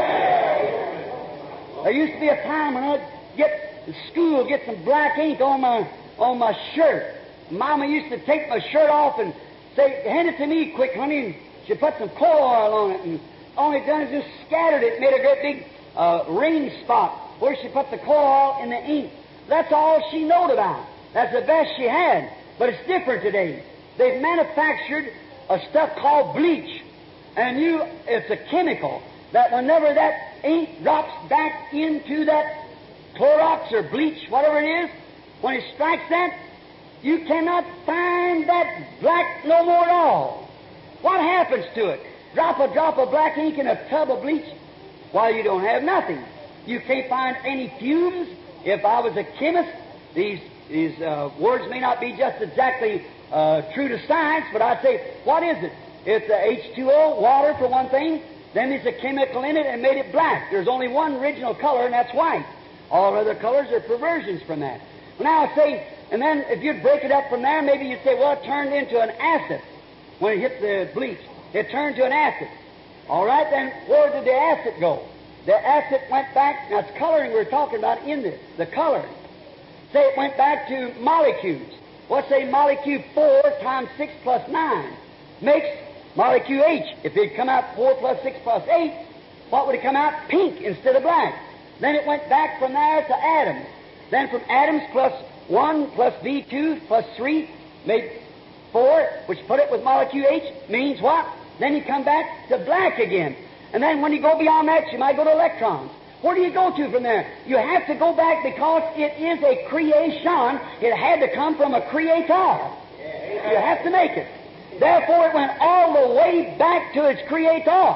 There used to be a time when I'd get to school, get some black ink on my on my shirt. Mama used to take my shirt off and say, "Hand it to me quick, honey," and she put some coal oil on it, and all it done is just scattered it, made a great big uh, ring spot where she put the coal oil in the ink. That's all she knowed about. That's the best she had. But it's different today. They've manufactured a stuff called bleach, and you, it's a chemical that whenever that ink drops back into that Clorox or bleach, whatever it is, when it strikes that, you cannot find that black no more at all. What happens to it? Drop a drop of black ink in a tub of bleach? Why, you don't have nothing. You can't find any fumes. If I was a chemist, these these uh, words may not be just exactly uh, true to science, but I'd say, what is it? It's a H two O, water for one thing. Then there's a chemical in it and made it black. There's only one original color, and that's white. All other colors are perversions from that. Now I say, and then if you'd break it up from there, maybe you'd say, well, it turned into an acid when it hit the bleach. It turned to an acid. All right, then where did the acid go? The acid went back. Now it's coloring we're talking about in this, the coloring. Say it went back to molecules. Well, say molecule four times six plus nine makes molecule H. If it had come out four plus six plus eight, what would it come out? Pink instead of black. Then it went back from there to atoms. Then from atoms plus one plus V two plus three made four, which put it with molecule H, means what? Then you come back to black again. And then when you go beyond that, you might go to electrons. Where do you go to from there? You have to go back because it is a creation. It had to come from a creator. You have to make it. Therefore, it went all the way back to its creator.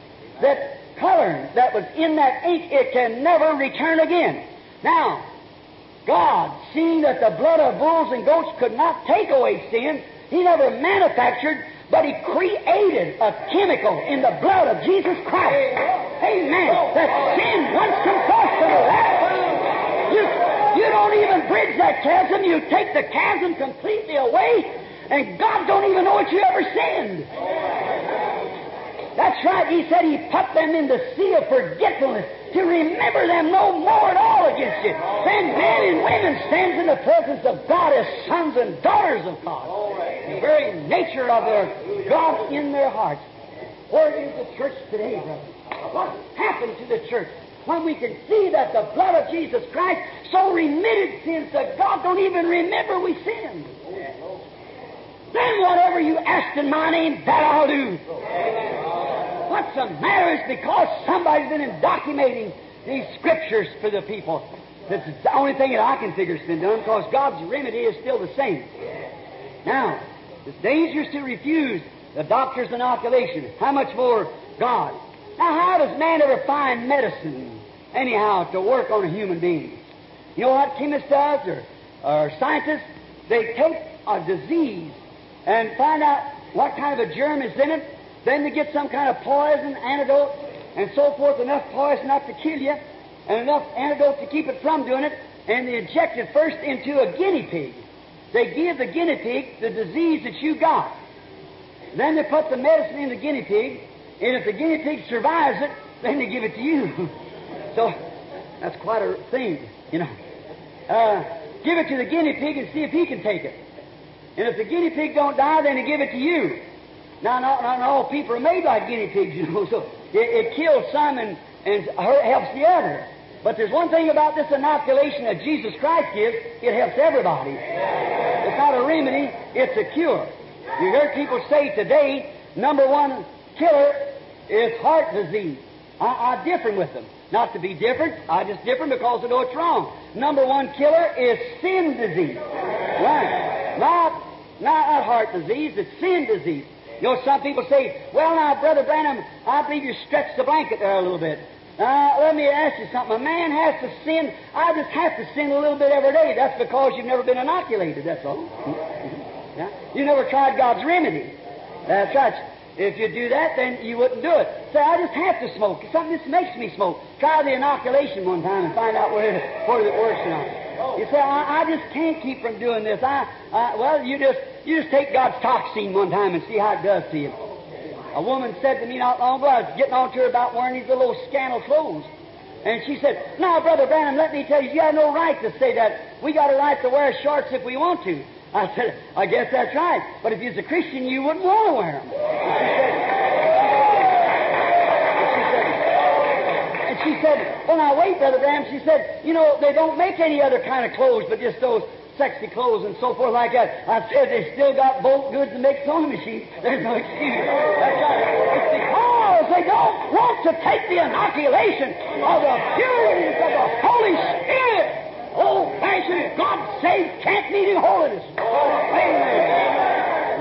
That color that was in that ink, it can never return again. Now, God, seeing that the blood of bulls and goats could not take away sin, He never manufactured, but He created a chemical in the blood of Jesus Christ. Amen. That sin once confessed to the last. You, you don't even bridge that chasm. You take the chasm completely away, and God don't even know that you ever sinned. That's right. He said He put them in the sea of forgetfulness to remember them no more at all against you. Then men and women stands in the presence of God as sons and daughters of God. The very nature of their God in their hearts. Where is the church today, brother? What happened to the church when we can see that the blood of Jesus Christ so remitted sins that God don't even remember we sinned? Then whatever you ask in my name, that I'll do. What's the matter is because somebody's been indoctrinating these scriptures for the people. That's the only thing that I can figure has been done, because God's remedy is still the same. Now, it's dangerous to refuse the doctor's inoculation. How much more God? Now, how does man ever find medicine, anyhow, to work on a human being? You know what chemist does, or, or scientists? They take a disease and find out what kind of a germ is in it. Then they get some kind of poison, antidote, and so forth, enough poison not to kill you, and enough antidote to keep it from doing it, and they inject it first into a guinea pig. They give the guinea pig the disease that you got. Then they put the medicine in the guinea pig, and if the guinea pig survives it, then they give it to you. So, that's quite a thing, you know. Uh, give it to the guinea pig and see if he can take it. And if the guinea pig don't die, then they give it to you. Now, not, not all people are made like guinea pigs, you know, so it, it kills some and, and helps the other. But there's one thing about this inoculation that Jesus Christ gives, it helps everybody. It's not a remedy, it's a cure. You heard people say today, number one killer is heart disease. I, I differ with them. Not to be different, I just differ because I know it's wrong. Number one killer is sin disease. Right. Not, not heart disease, it's sin disease. You know, some people say, well, now, Brother Branham, I believe you stretched the blanket there a little bit. Now, let me ask you something. A man has to sin. I just have to sin a little bit every day. That's because you've never been inoculated, that's all. Mm-hmm. Yeah? You never tried God's remedy. That's right. If you do that, then you wouldn't do it. Say, I just have to smoke. Something just makes me smoke. Try the inoculation one time and find out whether, whether it works or not. You say, I, I just can't keep from doing this. I, I, well, you just you just take God's toxin one time and see how it does to you. A woman said to me not long ago, I was getting on to her about wearing these little scandal clothes. And she said, now, Brother Branham, let me tell you, you have no right to say that. We got a right to wear shorts if we want to. I said, I guess that's right. But if you're a Christian, you wouldn't want to wear them. And she said, well, now, wait, Brother Branham. She said, you know, they don't make any other kind of clothes but just those sexy clothes and so forth like that. I said, they still got bolt goods and make sewing machines. There's no excuse. That's right. It's because they don't want to take the inoculation of the purity of the Holy Spirit. Old-fashioned, God-saved, can't-meeting holiness. Amen.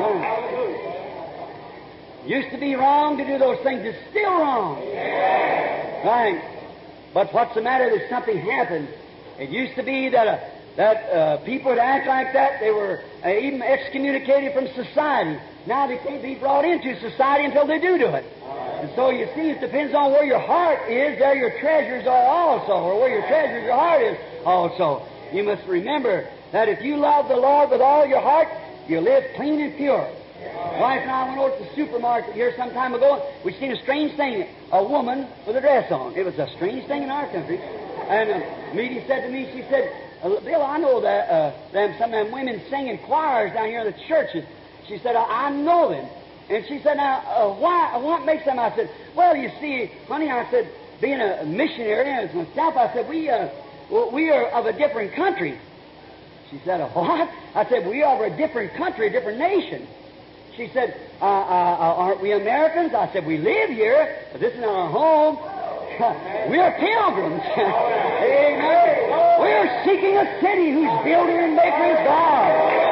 No. Used to be wrong to do those things. It's still wrong. Right. But what's the matter? There's something happened. It used to be that uh, that uh, people would act like that. They were uh, even excommunicated from society. Now they can't be brought into society until they do do it. And so you see, it depends on where your heart is, there your treasures are also, or where your treasures, your heart is also. You must remember that if you love the Lord with all your heart, you live clean and pure. Wife and I went over to the supermarket here some time ago. We seen a strange thing, a woman with a dress on. It was a strange thing in our country. And uh, Meady said to me, she said, Bill, I know that uh, them, some of them women sing in choirs down here in the churches. She said, I, I know them. And she said, now, uh, why, what makes them? I said, well, you see, honey, I said, being a missionary as myself, I said, we, uh, we are of a different country. She said, a what? I said, we are of a different country, a different nation. She said, uh, uh, aren't we Americans? I said, we live here, but this is not our home. We're pilgrims. Amen. We're seeking a city whose builder and maker is God.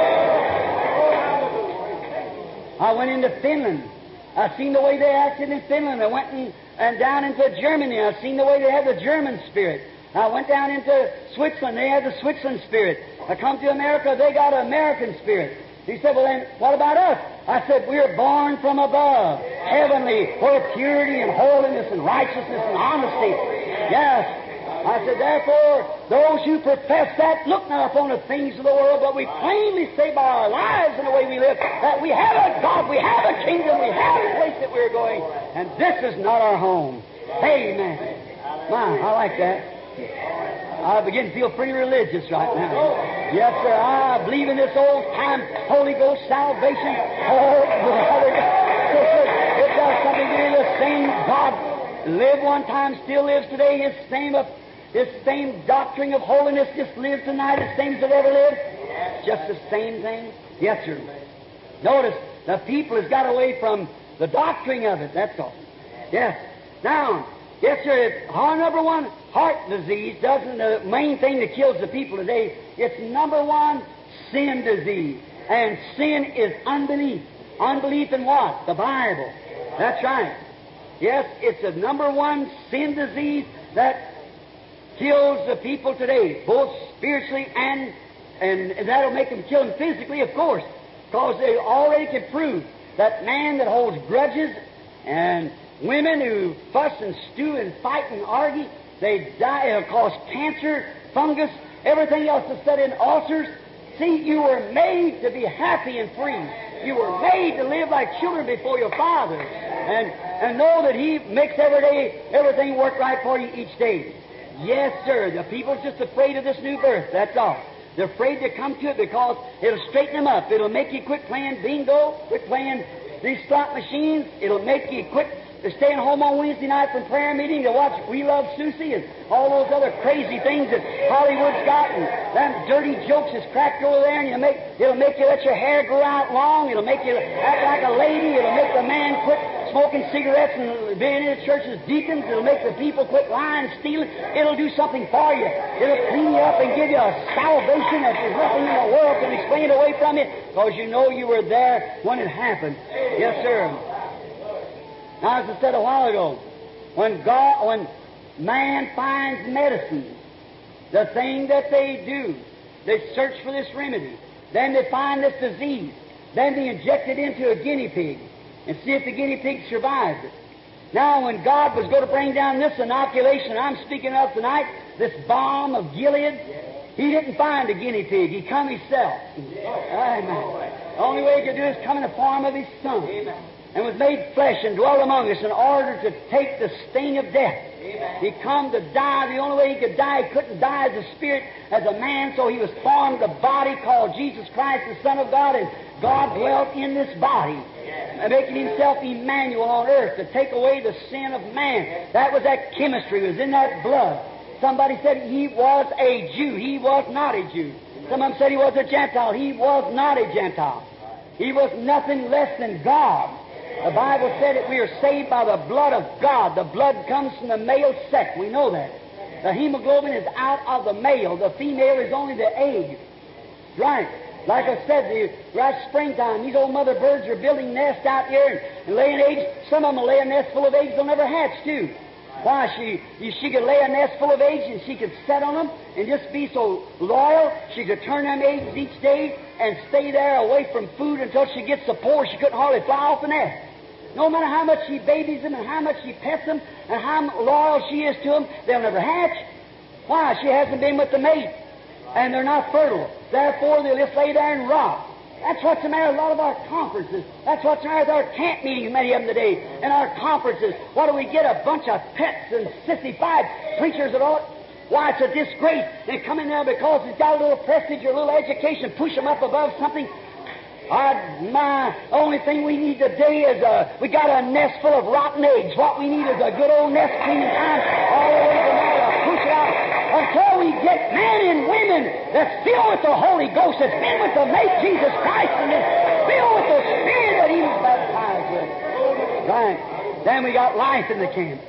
I went into Finland. I seen the way they acted in Finland. I went in, and down into Germany. I seen the way they had the German spirit. I went down into Switzerland. They had the Switzerland spirit. I come to America. They got an American spirit. He said, well, then, what about us? I said, we're born from above, heavenly, where purity and holiness and righteousness and honesty. Yes. I said, therefore, those who profess that look not upon the things of the world, but we plainly say by our lives and the way we live that we have a God, we have a kingdom, we have a place that we're going, and this is not our home. Amen. My, I like that. I begin to feel pretty religious right now. Yes, sir. I believe in this old-time Holy Ghost salvation. Oh, brother. It does something to do. The same God lived one time, still lives today. His same, of, his same doctrine of holiness just lives tonight as same as it ever lived. Just the same thing. Yes, sir. Notice, the people has got away from the doctrine of it. That's all. Yes. Now, yes, sir, it's our number one heart disease doesn't, the main thing that kills the people today, it's number one sin disease. And sin is unbelief. Unbelief in what? The Bible. That's right. Yes, it's the number one sin disease that kills the people today, both spiritually and, and, and that'll make them kill them physically, of course, because they already can prove that man that holds grudges and women who fuss and stew and fight and argue, they die. It'll cause cancer, fungus, everything else to set in ulcers. See, you were made to be happy and free. You were made to live like children before your Father, and and know that He makes every day everything work right for you each day. Yes, sir. The people's just afraid of this new birth. That's all. They're afraid to come to it because it'll straighten them up. It'll make you quit playing bingo, quit playing these slot machines. It'll make you quit staying home on Wednesday night from prayer meeting to watch We Love Susie and all those other crazy things that Hollywood's got, and them dirty jokes that's cracked over there, and you make, it'll make you let your hair grow out long. It'll make you act like a lady. It'll make the man quit smoking cigarettes and being in the church as deacons. It'll make the people quit lying, stealing. It'll do something for you. It'll clean you up and give you a salvation that there's nothing in the world can explain it away from you, because you know you were there when it happened. Yes, sir. Now, as I said a while ago, when God, when man finds medicine, the thing that they do, they search for this remedy. Then they find this disease. Then they inject it into a guinea pig and see if the guinea pig survives it. Now, when God was going to bring down this inoculation I'm speaking of tonight, this balm of Gilead, He didn't find a guinea pig. He come Himself. Amen. The only way He could do it is come in the form of His Son. Amen. And was made flesh and dwelt among us in order to take the sting of death. Amen. He come to die. The only way He could die, He couldn't die as a spirit, as a man, so He was formed a body called Jesus Christ, the Son of God, and God dwelt in this body, making Himself Emmanuel on earth to take away the sin of man. That was that chemistry, it was in that blood. Somebody said He was a Jew. He was not a Jew. Some of them said He was a Gentile. He was not a Gentile. He was nothing less than God. The Bible said that we are saved by the blood of God. The blood comes from the male sex. We know that. The hemoglobin is out of the male. The female is only the egg. Right. Like I said, the, right springtime, these old mother birds are building nests out here and, and laying eggs. Some of them will lay a nest full of eggs they'll never hatch, too. Why? She, she could lay a nest full of eggs and she could set on them and just be so loyal. She could turn them eggs each day and stay there away from food until she gets so poor she couldn't hardly fly off the nest. No matter how much she babies them and how much she pets them and how loyal she is to them, they'll never hatch. Why? She hasn't been with the mate, and they're not fertile. Therefore, they'll just lay there and rot. That's what's the matter with a lot of our conferences. That's what's the matter with our camp meetings, many of them today, and our conferences. What do we get? A bunch of pets and sissified preachers that all... Why, it's a disgrace. They come in there because it's got a little prestige or a little education, push them up above something. I, my only thing we need today is a, we got a nest full of rotten eggs. What we need is a good old nest cleaning time all the way from there to push it out until we get men and women that's filled with the Holy Ghost, that's been with the mate Jesus Christ, and that's filled with the Spirit that He was baptized with. Right. Then we got life in the camp.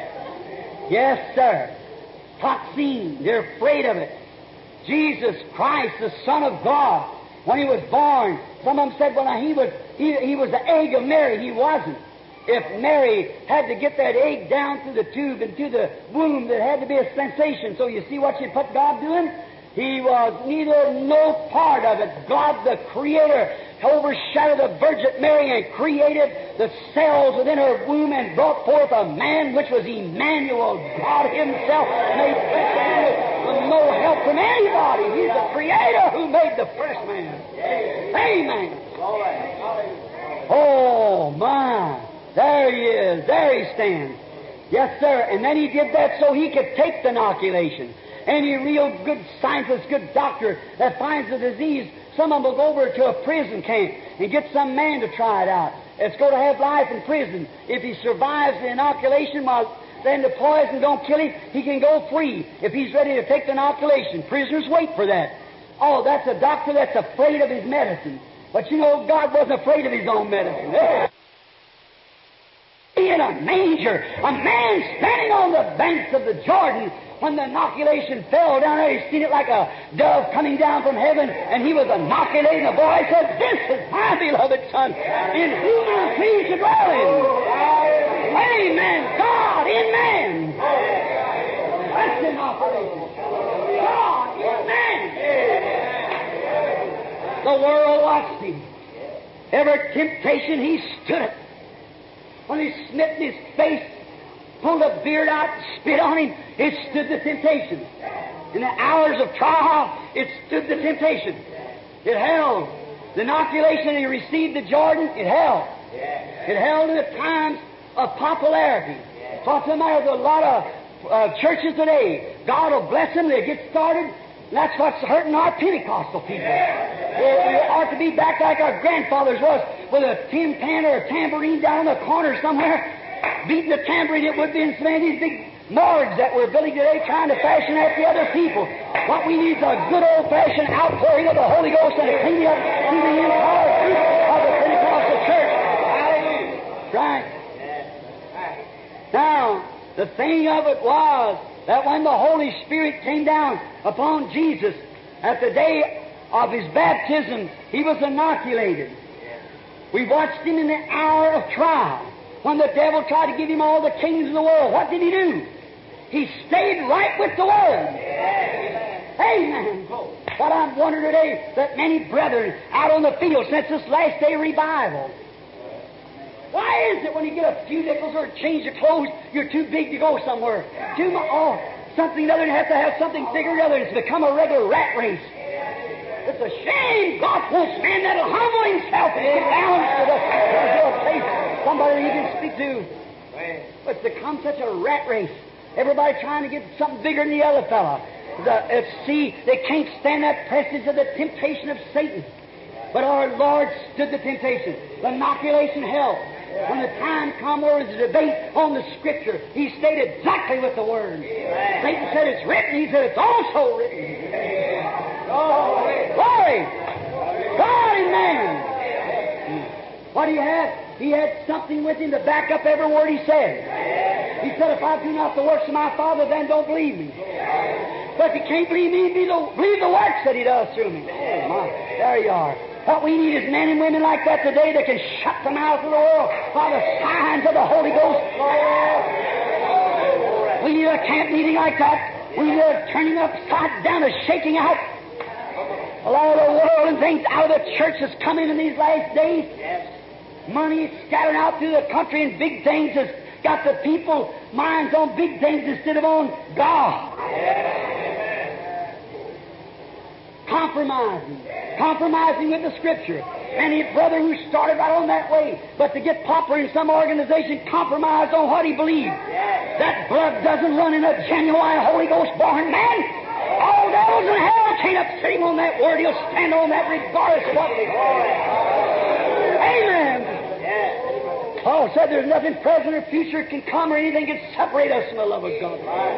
Yes, sir. Toxine. They're afraid of it. Jesus Christ, the Son of God, when He was born, some of them said, well, now, he was he, he was the egg of Mary. He wasn't. If Mary had to get that egg down through the tube and through the womb, there had to be a sensation. So you see what she put God doing? He was neither no part of it. God, the Creator, overshadowed the Virgin Mary and created the cells within her womb and brought forth a man, which was Emmanuel, God Himself made flesh with no help from anybody. He's the Creator who made the first man. Amen. Oh, my. There He is. There He stands. Yes, sir. And then He did that so He could take the inoculation. Any real good scientist, good doctor that finds the disease, some of them will go over to a prison camp and get some man to try it out. It's going to have life in prison. If he survives the inoculation, well, then the poison don't kill him, he can go free if he's ready to take the inoculation. Prisoners wait for that. Oh, that's a doctor that's afraid of his medicine. But you know, God wasn't afraid of His own medicine. In a manger, a man standing on the banks of the Jordan, when the inoculation fell down there, he seen it like a dove coming down from heaven, and he was inoculating. The boy said, "This is my beloved Son, in whom I'm pleased to dwell in." Amen. God in man. That's inoculation. God in man. The world watched Him. Every temptation He stood it. When He smitten His face, pulled a beard out, spit on Him, it stood the temptation. In the hours of trial, it stood the temptation. It held. The inoculation He received the Jordan, it held. It held in the times of popularity. What's the matter with a lot of uh, churches today? God will bless them, they get started. And that's what's hurting our Pentecostal people. We ought to be back like our grandfathers was, with a tin pan or a tambourine down in the corner somewhere, beating the tambourine. It would be in some of these big morgues that we're building today, trying to fashion after the other people. What we need is a good old-fashioned outpouring of the Holy Ghost and a cleaning up through the entire group of the Pentecostal church. Hallelujah. Right. Now, the thing of it was that when the Holy Spirit came down upon Jesus at the day of His baptism, He was inoculated. We watched Him in the hour of trial. When the devil tried to give Him all the kingdoms of the world, what did He do? He stayed right with the Word. Amen. But I'm wondering today that many brethren out on the field since this last day revival, why is it when you get a few nickels or a change of clothes, you're too big to go somewhere? Too much, oh, something other than have to have something bigger than other. It's become a regular rat race. It's a shame God wants man that'll humble himself and get down to the, to a place somebody he can speak to. But it's become such a rat race. Everybody trying to get something bigger than the other fella. The, uh, see, they can't stand that presence of the temptation of Satan. But our Lord stood the temptation. The inoculation hell. When the time come where there was a debate on the Scripture, He stayed exactly with the Word. Amen. Satan said it's written. He said it's also written. Glory! Glory! God, amen! What do you have? He had something with Him to back up every word He said. He said, if I do not the works of my Father, then don't believe me. But if you can't believe me, believe the works that He does through me. Oh, my. There you are. What we need is men and women like that today that can shut the mouth of the world by the signs of the Holy Ghost. We need a camp meeting like that. We need a turning upside down, a shaking out. A lot of the world and things out of the church has come in in these last days. Money scattered out through the country and big things has got the people minds on big things instead of on God. Compromising. Compromising with the Scripture. Any brother who started right on that way, but to get popular in some organization, compromised on what he believed. That blood doesn't run in a genuine Holy Ghost born man. All devils in hell can't upset him on that word. He'll stand on that regardless of what they say. Amen. Paul said there's nothing present or future can come or anything can separate us from the love of God.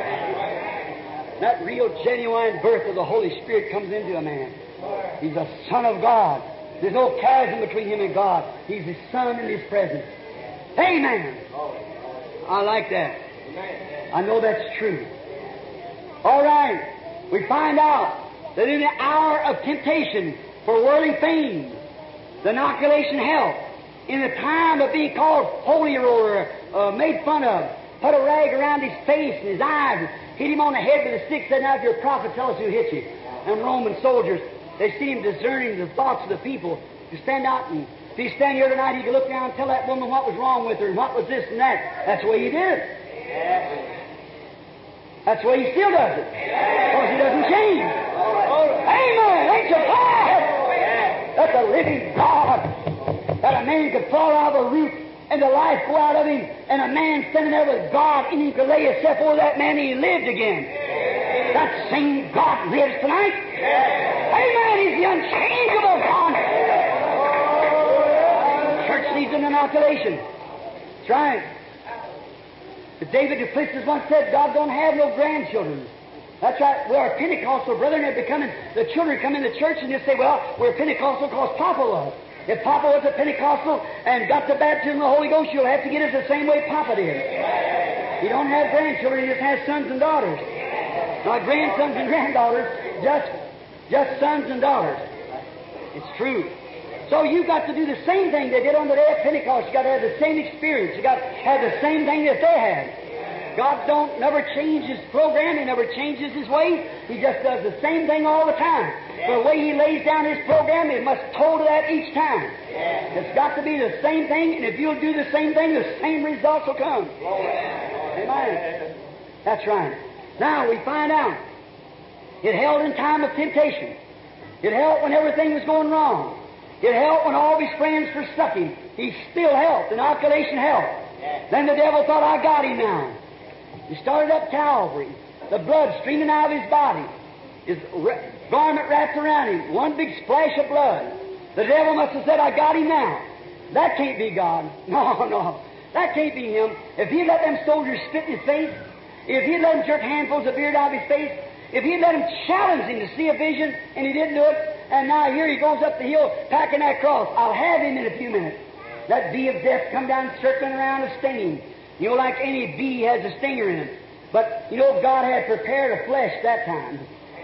That real, genuine birth of the Holy Spirit comes into a man. He's a son of God. There's no chasm between him and God. He's His Son in His presence. Amen. I like that. I know that's true. All right. We find out that in the hour of temptation for worldly fame, the inoculation hell, in the time of being called holy or uh, made fun of, put a rag around his face and his eyes, hit him on the head with a stick, said, now if you're a prophet, tell us who hit you. And Roman soldiers, they see him discerning the thoughts of the people. You stand out and if you stand here tonight, you can look down and tell that woman what was wrong with her and what was this and that. That's the way he did it. That's the way he still does it. Because he doesn't change. Amen. Ain't you glad that the living God, that a man could fall out of a roof and the life go out of him, and a man standing there with God in him could lay himself over that man and he lived again. That same God lives tonight. Amen. He's the unchangeable God. Church needs an inoculation. That's right. But David Duplessis once said, God don't have no grandchildren. That's right. We are Pentecostal, brother, and they're becoming, the children come in the church and they say, well, we're Pentecostal because Papa was. If Papa was a Pentecostal and got the baptism of the Holy Ghost, you'll have to get it the same way Papa did. He don't have grandchildren, he just has sons and daughters. Not grandsons and granddaughters, just, just sons and daughters. It's true. So you've got to do the same thing they did on the day of Pentecost. You've got to have the same experience. You've got to have the same thing that they had. God don't never change His program. He never changes His ways. He just does the same thing all the time. The way He lays down His program, it must hold to that each time. It's got to be the same thing, and if you'll do the same thing, the same results will come. Amen. That's right. Now we find out it held in time of temptation. It held when everything was going wrong. It held when all of his friends forsook him. He still held. The inoculation held. Then the devil thought, I got him now. He started up Calvary. The blood streaming out of his body. His garment wrapped around him. One big splash of blood. The devil must have said, I got him now. That can't be God. No, no. That can't be Him. If He'd let them soldiers spit in His face, if He'd let them jerk handfuls of beard out of His face, if He'd let them challenge Him to see a vision, and He didn't do it, and now here He goes up the hill packing that cross. I'll have Him in a few minutes. That bee of death come down circling around a stinging. You know, like any bee has a stinger in it. But, you know, God had prepared a flesh that time.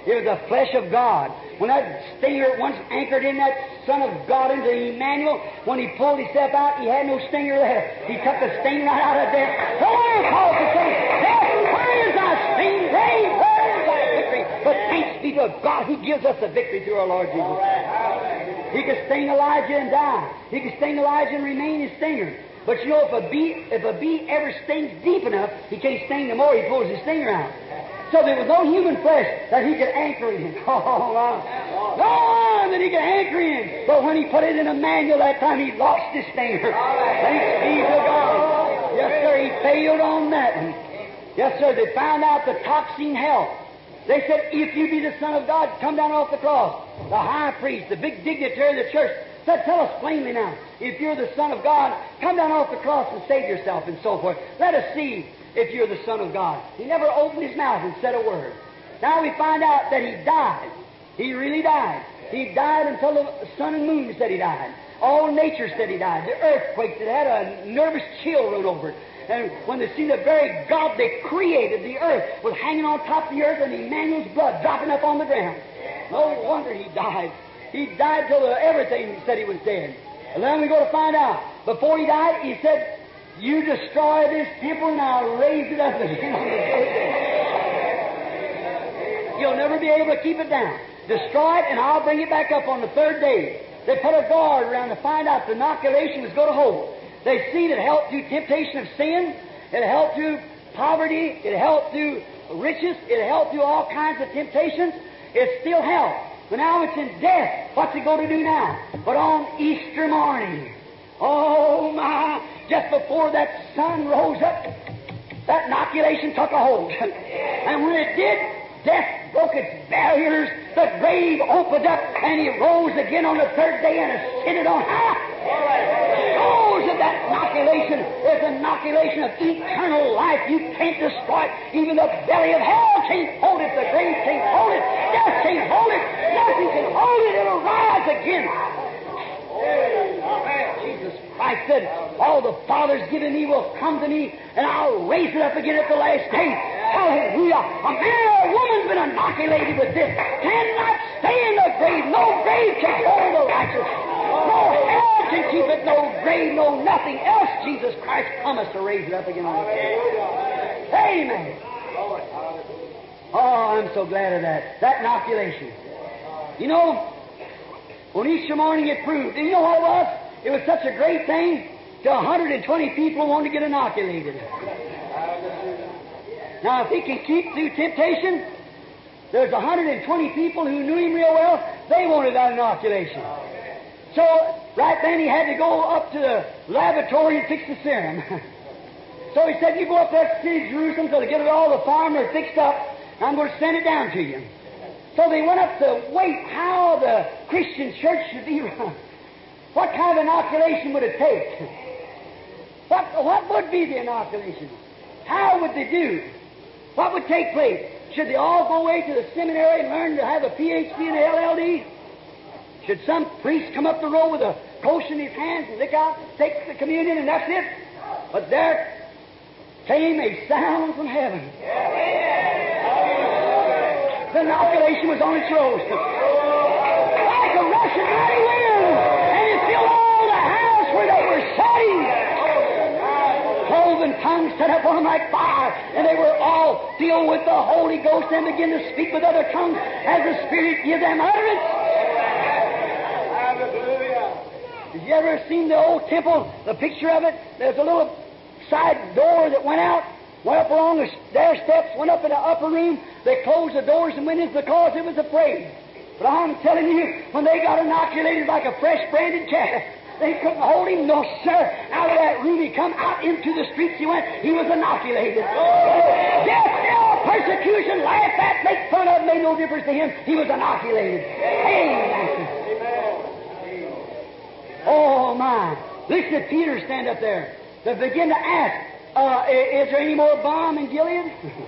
It was the flesh of God. When that stinger once anchored in that Son of God into Emmanuel, when he pulled himself out, he had no stinger left. He took the sting right out of death. The Lord called to say, "Death, where is thy sting? Grave, where is thy victory?" But thanks be to God who gives us the victory through our Lord Jesus Christ. He could sting Elijah and die. He could sting Elijah and remain his stinger. But you know, if a bee, if a bee ever stings deep enough, he can't sting no more. He pulls his stinger out. So there was no human flesh that he could anchor in. Oh, wow. No, that he could anchor in. But when he put it in a manual that time, he lost his stinger. Thanks be to God. Yes, sir, he failed on that one. Yes, sir, they found out the toxin hell. They said, if you be the Son of God, come down off the cross. The high priest, the big dignitary of the church, said, tell us plainly now, if you're the Son of God, come down off the cross and save yourself, and so forth. Let us see if you're the Son of God. He never opened his mouth and said a word. Now we find out that he died. He really died. He died until the sun and moon said he died. All nature said he died. The earth quaked. It had a nervous chill run over it. And when they see the very God that created the earth was hanging on top of the earth and Emmanuel's blood dropping up on the ground. No wonder he died. He died till everything said he was dead. And then we go to find out. Before he died, he said, you destroy this temple and I'll raise it up again on the third day. You'll never be able to keep it down. Destroy it and I'll bring it back up on the third day. They put a guard around to find out the inoculation was going to hold. They see it helped through temptation of sin. It helped through poverty. It helped through riches. It helped through all kinds of temptations. It still helped. But now it's in death. What's it going to do now? But on Easter morning, oh my, just before that sun rose up, that inoculation took a hold. And when it did, death broke its barriers, the grave opened up, and he rose again on the third day and ascended on high. Shows of that inoculation is an inoculation of eternal life. You can't destroy it. Even the belly of hell can't hold it. The grave can't hold it. Death can't hold it. Nothing can hold it. It'll rise again. Jesus Christ said, all the Father's given me will come to me, and I'll raise it up again at the last day. Hallelujah. A man or a woman's been inoculated with this. Cannot stay in the grave. No grave can hold the righteous. No hell can keep it. No grave, no nothing else. Jesus Christ promised to raise it up again on the day. Amen. Oh, I'm so glad of that. That inoculation. You know, on Easter morning it proved. And you know what it was? It was such a great thing till one hundred twenty people wanted to get inoculated. Now, if he can keep through temptation, there's one hundred twenty people who knew him real well. They wanted that inoculation. So, right then he had to go up to the laboratory and fix the serum. So he said, you go up there to the city of Jerusalem till they get it all the farmer fixed up, and I'm going to send it down to you. So they went up to wait how the Christian church should be run. What kind of inoculation would it take? What, what would be the inoculation? How would they do? What would take place? Should they all go away to the seminary and learn to have a P H D and an L L D? Should some priest come up the road with a kosher in his hands and lick out, take the communion, and that's it? But there came a sound from heaven. The inoculation was on its road. Like a rushing mighty wind. And it filled all the house where they were sitting. Cloven tongues set up on them like fire. And they were all filled with the Holy Ghost and began to speak with other tongues as the Spirit gave them utterance. Have you ever seen the old temple, the picture of it? There's a little side door that went out. Went up along the stair steps, went up in the upper room. They closed the doors and went in because it was afraid. But I'm telling you, when they got inoculated like a fresh branded calf, they couldn't hold him. No, sir. Out of that room he come, out into the streets he went. He was inoculated. Death, hell, persecution, laugh at, make fun of, made no difference to him. He was inoculated. Amen. Oh, my. Listen to Peter stand up there. They begin to ask, Uh, is there any more balm in Gilead?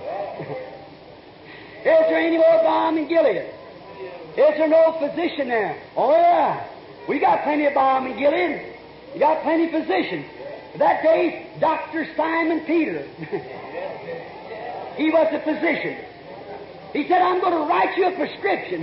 Is there any more balm in Gilead? Is there no physician there? Oh, yeah. We got plenty of balm in Gilead. We got plenty of physicians. That day, Doctor Simon Peter, he was a physician. He said, I'm going to write you a prescription.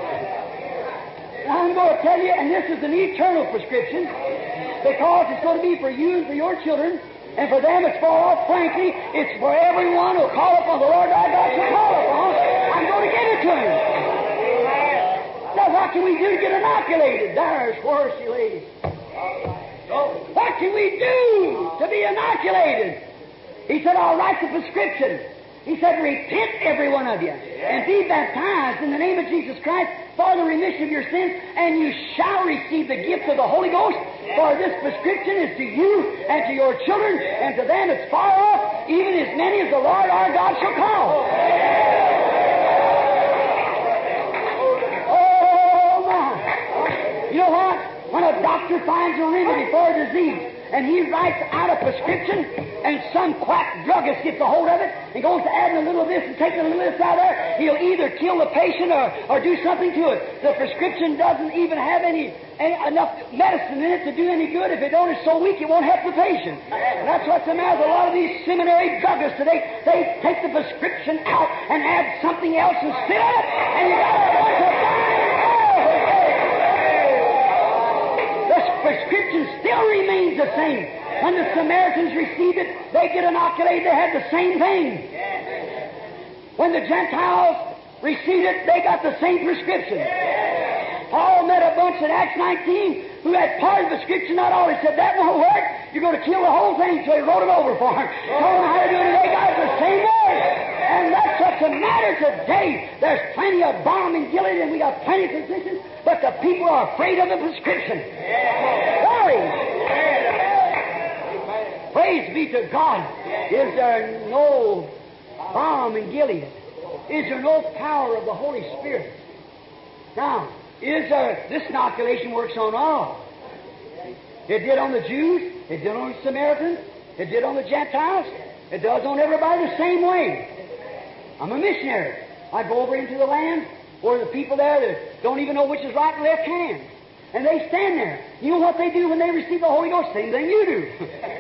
I'm going to tell you, and this is an eternal prescription, because it's going to be for you and for your children, and for them it's for all, frankly, it's for everyone who will call upon the Lord our God to call upon. I'm going to give it to him. Now, what can we do to get inoculated? There's where she lays. What can we do to be inoculated? He said, I'll write the prescription. He said, repent, every one of you, and be baptized in the name of Jesus Christ for the remission of your sins, and you shall receive the gift of the Holy Ghost. For this prescription is to you and to your children, and to them it's far off, even as many as the Lord our God shall call. Oh, my. You know what? When a doctor finds a remedy for a disease, and he writes out a prescription, and some quack druggist gets a hold of it and goes to adding a little of this and taking a little of this out of there, he'll either kill the patient or, or do something to it. The prescription doesn't even have any, any enough medicine in it to do any good. If it don't, it's so weak it won't help the patient. And that's what's the matter with a lot of these seminary druggists today. They take the prescription out and add something else instead of it, and you got a bunch of dying. The prescription still remains the same. When the Samaritans received it, they get inoculated, they had the same thing. When the Gentiles received it, they got the same prescription. Paul met a bunch in Acts nineteen who had part of the prescription, not all. He said, that won't work. You're going to kill the whole thing. So he wrote it over for them. Told them how to do it, and they got it the same way. And that's what's the matter today. There's plenty of balm and Gilead, and we got plenty of physicians, but the people are afraid of the prescription. Sorry. Praise be to God. Is there no balm in Gilead? Is there no power of the Holy Spirit? Now, is there, this inoculation works on all. It did on the Jews, it did on the Samaritans, it did on the Gentiles, it does on everybody the same way. I'm a missionary. I go over into the land where the people there that don't even know which is right and left hand. And they stand there. You know what they do when they receive the Holy Ghost? Same thing you do.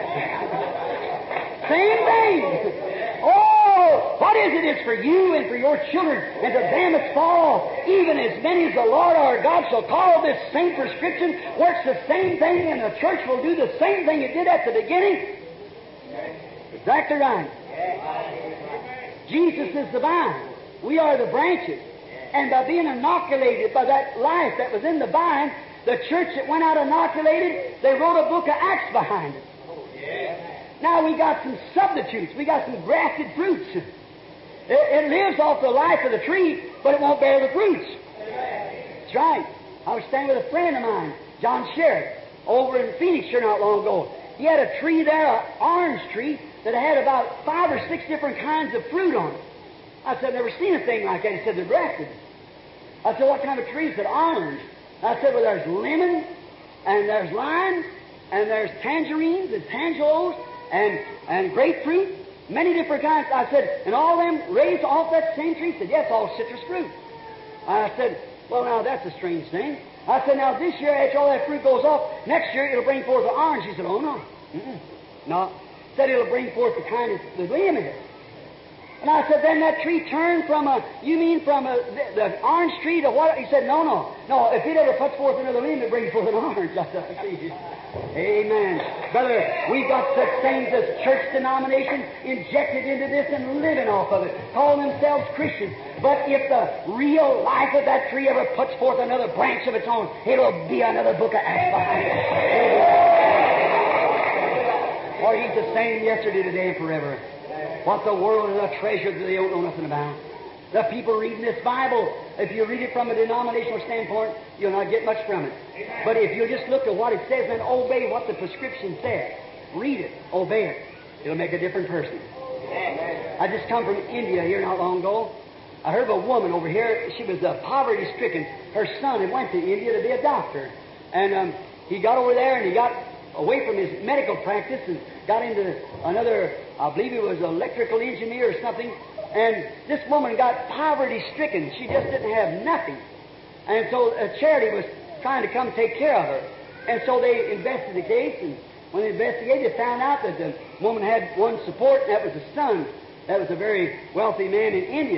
Same thing. Oh, what is it? It's for you and for your children, and to them it's far off. Even as many as the Lord our God shall call. This same prescription works the same thing, and the church will do the same thing it did at the beginning. Exactly right. Jesus is the vine. We are the branches. And by being inoculated by that life that was in the vine, the church that went out inoculated, they wrote a book of Acts behind it. Now we got some substitutes. We got some grafted fruits. It, it lives off the life of the tree, but it won't bear the fruits. That's right. I was staying with a friend of mine, John Sherritt, over in Phoenix here not long ago. He had a tree there, an orange tree, that had about five or six different kinds of fruit on it. I said, I've never seen a thing like that. He said, they're grafted. I said, what kind of tree? He said, orange. I said, well, there's lemon, and there's lime, and there's tangerines and tangelos, and, and grapefruit, many different kinds. I said, and all of them raised off that same tree? He said, yes, all citrus fruit. I said, well, now, that's a strange thing. I said, now, this year, after all that fruit goes off, next year it'll bring forth the orange. He said, oh, no. Mm-mm. No. He said it'll bring forth the kind of the lemon is. And I said, then that tree turned from a, you mean from a, the, the orange tree to what? He said, no, no. No, if it ever puts forth another lemon, it brings forth an orange. I said, amen. Brother, we've got such things as church denominations injected into this and living off of it, calling themselves Christians. But if the real life of that tree ever puts forth another branch of its own, it'll be another book of Acts behind it. Or he's the same yesterday, today, and forever. What the world is a treasure that they don't know nothing about. The people reading this Bible, if you read it from a denominational standpoint, you'll not get much from it. But if you just look at what it says and obey what the prescription says, read it, obey it, it'll make a different person. I just come from India here not long ago. I heard of a woman over here. She was uh, poverty-stricken. Her son had went to India to be a doctor. And um, he got over there and he got away from his medical practice and got into another, I believe he was an electrical engineer or something. And this woman got poverty-stricken. She just didn't have nothing. And so a charity was trying to come take care of her. And so they investigated the case, and when they investigated, they found out that the woman had one support, and that was a son. That was a very wealthy man in India.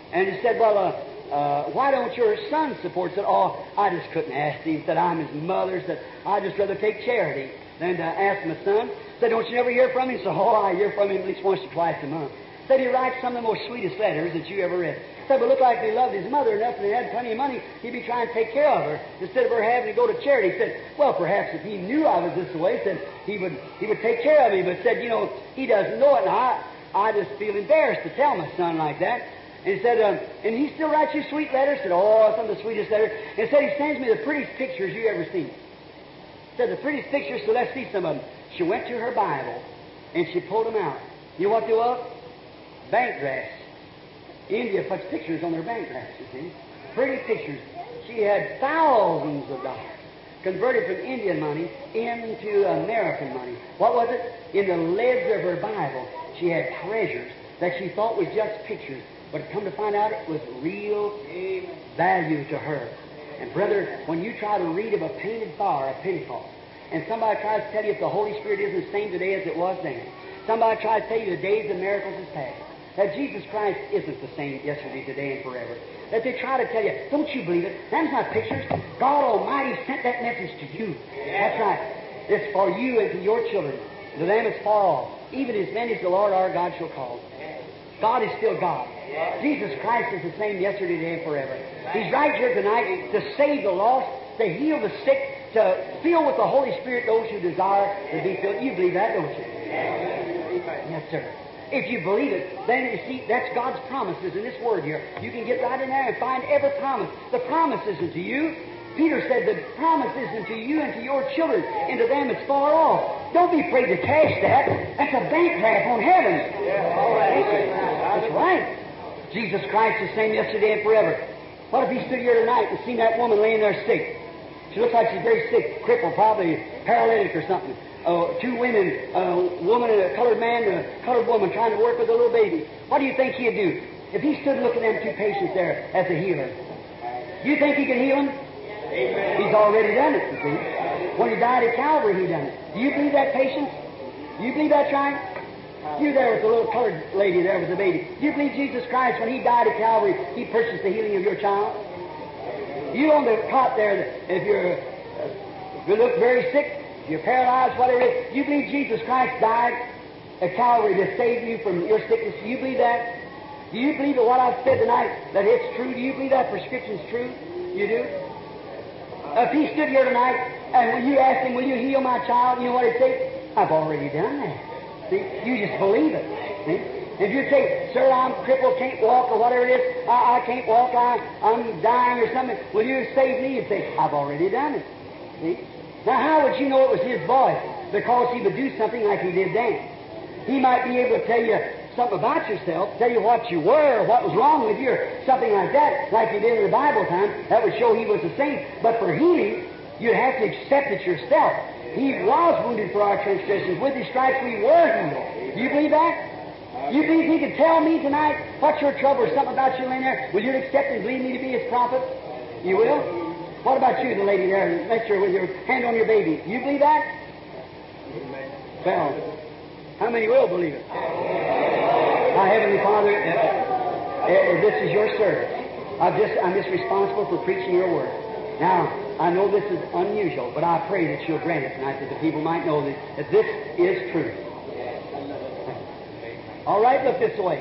And he said, well, uh, uh, why don't your son support? Said, oh, I just couldn't ask him. Said, I'm his mother. Said, I'd just rather take charity than to ask my son. Said, don't you never hear from him? Said, oh, I hear from him at least once or twice a month. Said, he writes some of the most sweetest letters that you ever read. Said, but looked like he loved his mother enough and he had plenty of money, he'd be trying to take care of her instead of her having to go to charity. He said, well, perhaps if he knew I was this way, said he would he would take care of me. But said, you know, he doesn't know it, and I, I just feel embarrassed to tell my son like that. And he said, um, and he still writes you sweet letters? Said, oh, some of the sweetest letters. And said, he sends me the prettiest pictures you ever seen. Said, the prettiest pictures, so let's see some of them. She went to her Bible, and she pulled them out. You know what they were? Bank drafts. India puts pictures on their bank drafts, you see. Pretty pictures. She had thousands of dollars converted from Indian money into American money. What was it? In the lids of her Bible, she had treasures that she thought was just pictures, but come to find out it was real value to her. And brother, when you try to read of a painted bar of Pentecost, and somebody tries to tell you if the Holy Spirit isn't the same today as it was then, somebody tries to tell you the days of miracles is past, that Jesus Christ isn't the same yesterday, today, and forever, that they try to tell you, don't you believe it? That's not pictures. God Almighty sent that message to you. That's right. It's for you and to your children. To them it's far off. Even as many as the Lord our God shall call. God is still God. Jesus Christ is the same yesterday, today, and forever. He's right here tonight to save the lost, to heal the sick, to fill with the Holy Spirit those who desire to be filled. You believe that, don't you? Yes, sir. If you believe it, then you see, that's God's promises in this Word here. You can get right in there and find every promise. The promise isn't to you. Peter said the promise isn't to you and to your children, and to them it's far off. Don't be afraid to cash that. That's a bank draft on heaven. That's right. Jesus Christ is the same yesterday and forever. What if he stood here tonight and seen that woman laying there sick? She looks like she's very sick, crippled, probably paralytic or something. Uh, two women, a woman and a colored man and a colored woman trying to work with a little baby. What do you think he'd do? If he stood looking at them two patients there as a healer, do you think he could heal them? Amen. He's already done it, you see. When he died at Calvary, he done it. Do you believe that, patients? Do you believe that's right? You there with the little colored lady there with the baby. Do you believe Jesus Christ, when he died at Calvary, he purchased the healing of your child? You on the cot there, if you're, uh, if you look very sick, you're paralyzed, whatever it is, you believe Jesus Christ died at Calvary to save you from your sickness? Do you believe that? Do you believe that what I've said tonight, that it's true? Do you believe that prescription's true? You do? Uh, if he stood here tonight, and when you asked him, will you heal my child, you know what he'd say? I've already done that. See? You just believe it. See? If you say, sir, I'm crippled, can't walk, or whatever it is, I, I can't walk, I, I'm dying or something, will you save me? You'd say, I've already done it. See? Now, how would you know it was his voice? Because he would do something like he did then. He might be able to tell you something about yourself, tell you what you were, what was wrong with you, or something like that, like he did in the Bible time. That would show he was the same. But for healing, you'd have to accept it yourself. He was wounded for our transgressions. With his stripes we were healed. Do you believe that? You believe he could tell me tonight what's your trouble or something about you in there? Will you accept and believe me to be his prophet? You will? What about you, the lady there, next to her with your hand on your baby? You believe that? Well, how many will believe it? Our Heavenly Father, uh, uh, this is your service. I've just, I'm just responsible for preaching your word. Now, I know this is unusual, but I pray that you'll grant it tonight that the people might know that, that this is truth. All right, look this way.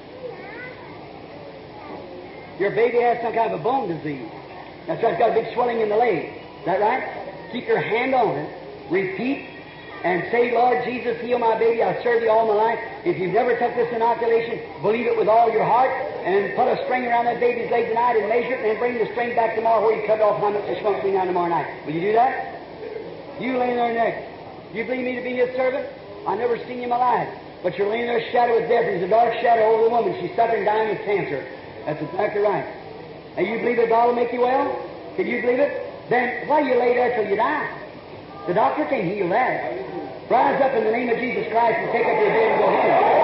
Your baby has some kind of a bone disease. That's why it's got a big swelling in the leg. Is that right? Keep your hand on it. Repeat and say, Lord Jesus, heal my baby. I'll serve you all my life. If you've never took this inoculation, believe it with all your heart and put a string around that baby's leg tonight and measure it and then bring the string back tomorrow where you cut off how much it's going to clean out tomorrow night. Will you do that? You laying there next. You believe me to be his servant? I've never seen you in my life. But you're laying there shadowed with death. There's a dark shadow over the woman. She's suffering, dying with cancer. That's exactly right. And you believe that God will make you well? Can you believe it? Then why do you lay there till you die? The doctor can heal that. Rise up in the name of Jesus Christ and take up your bed and go home.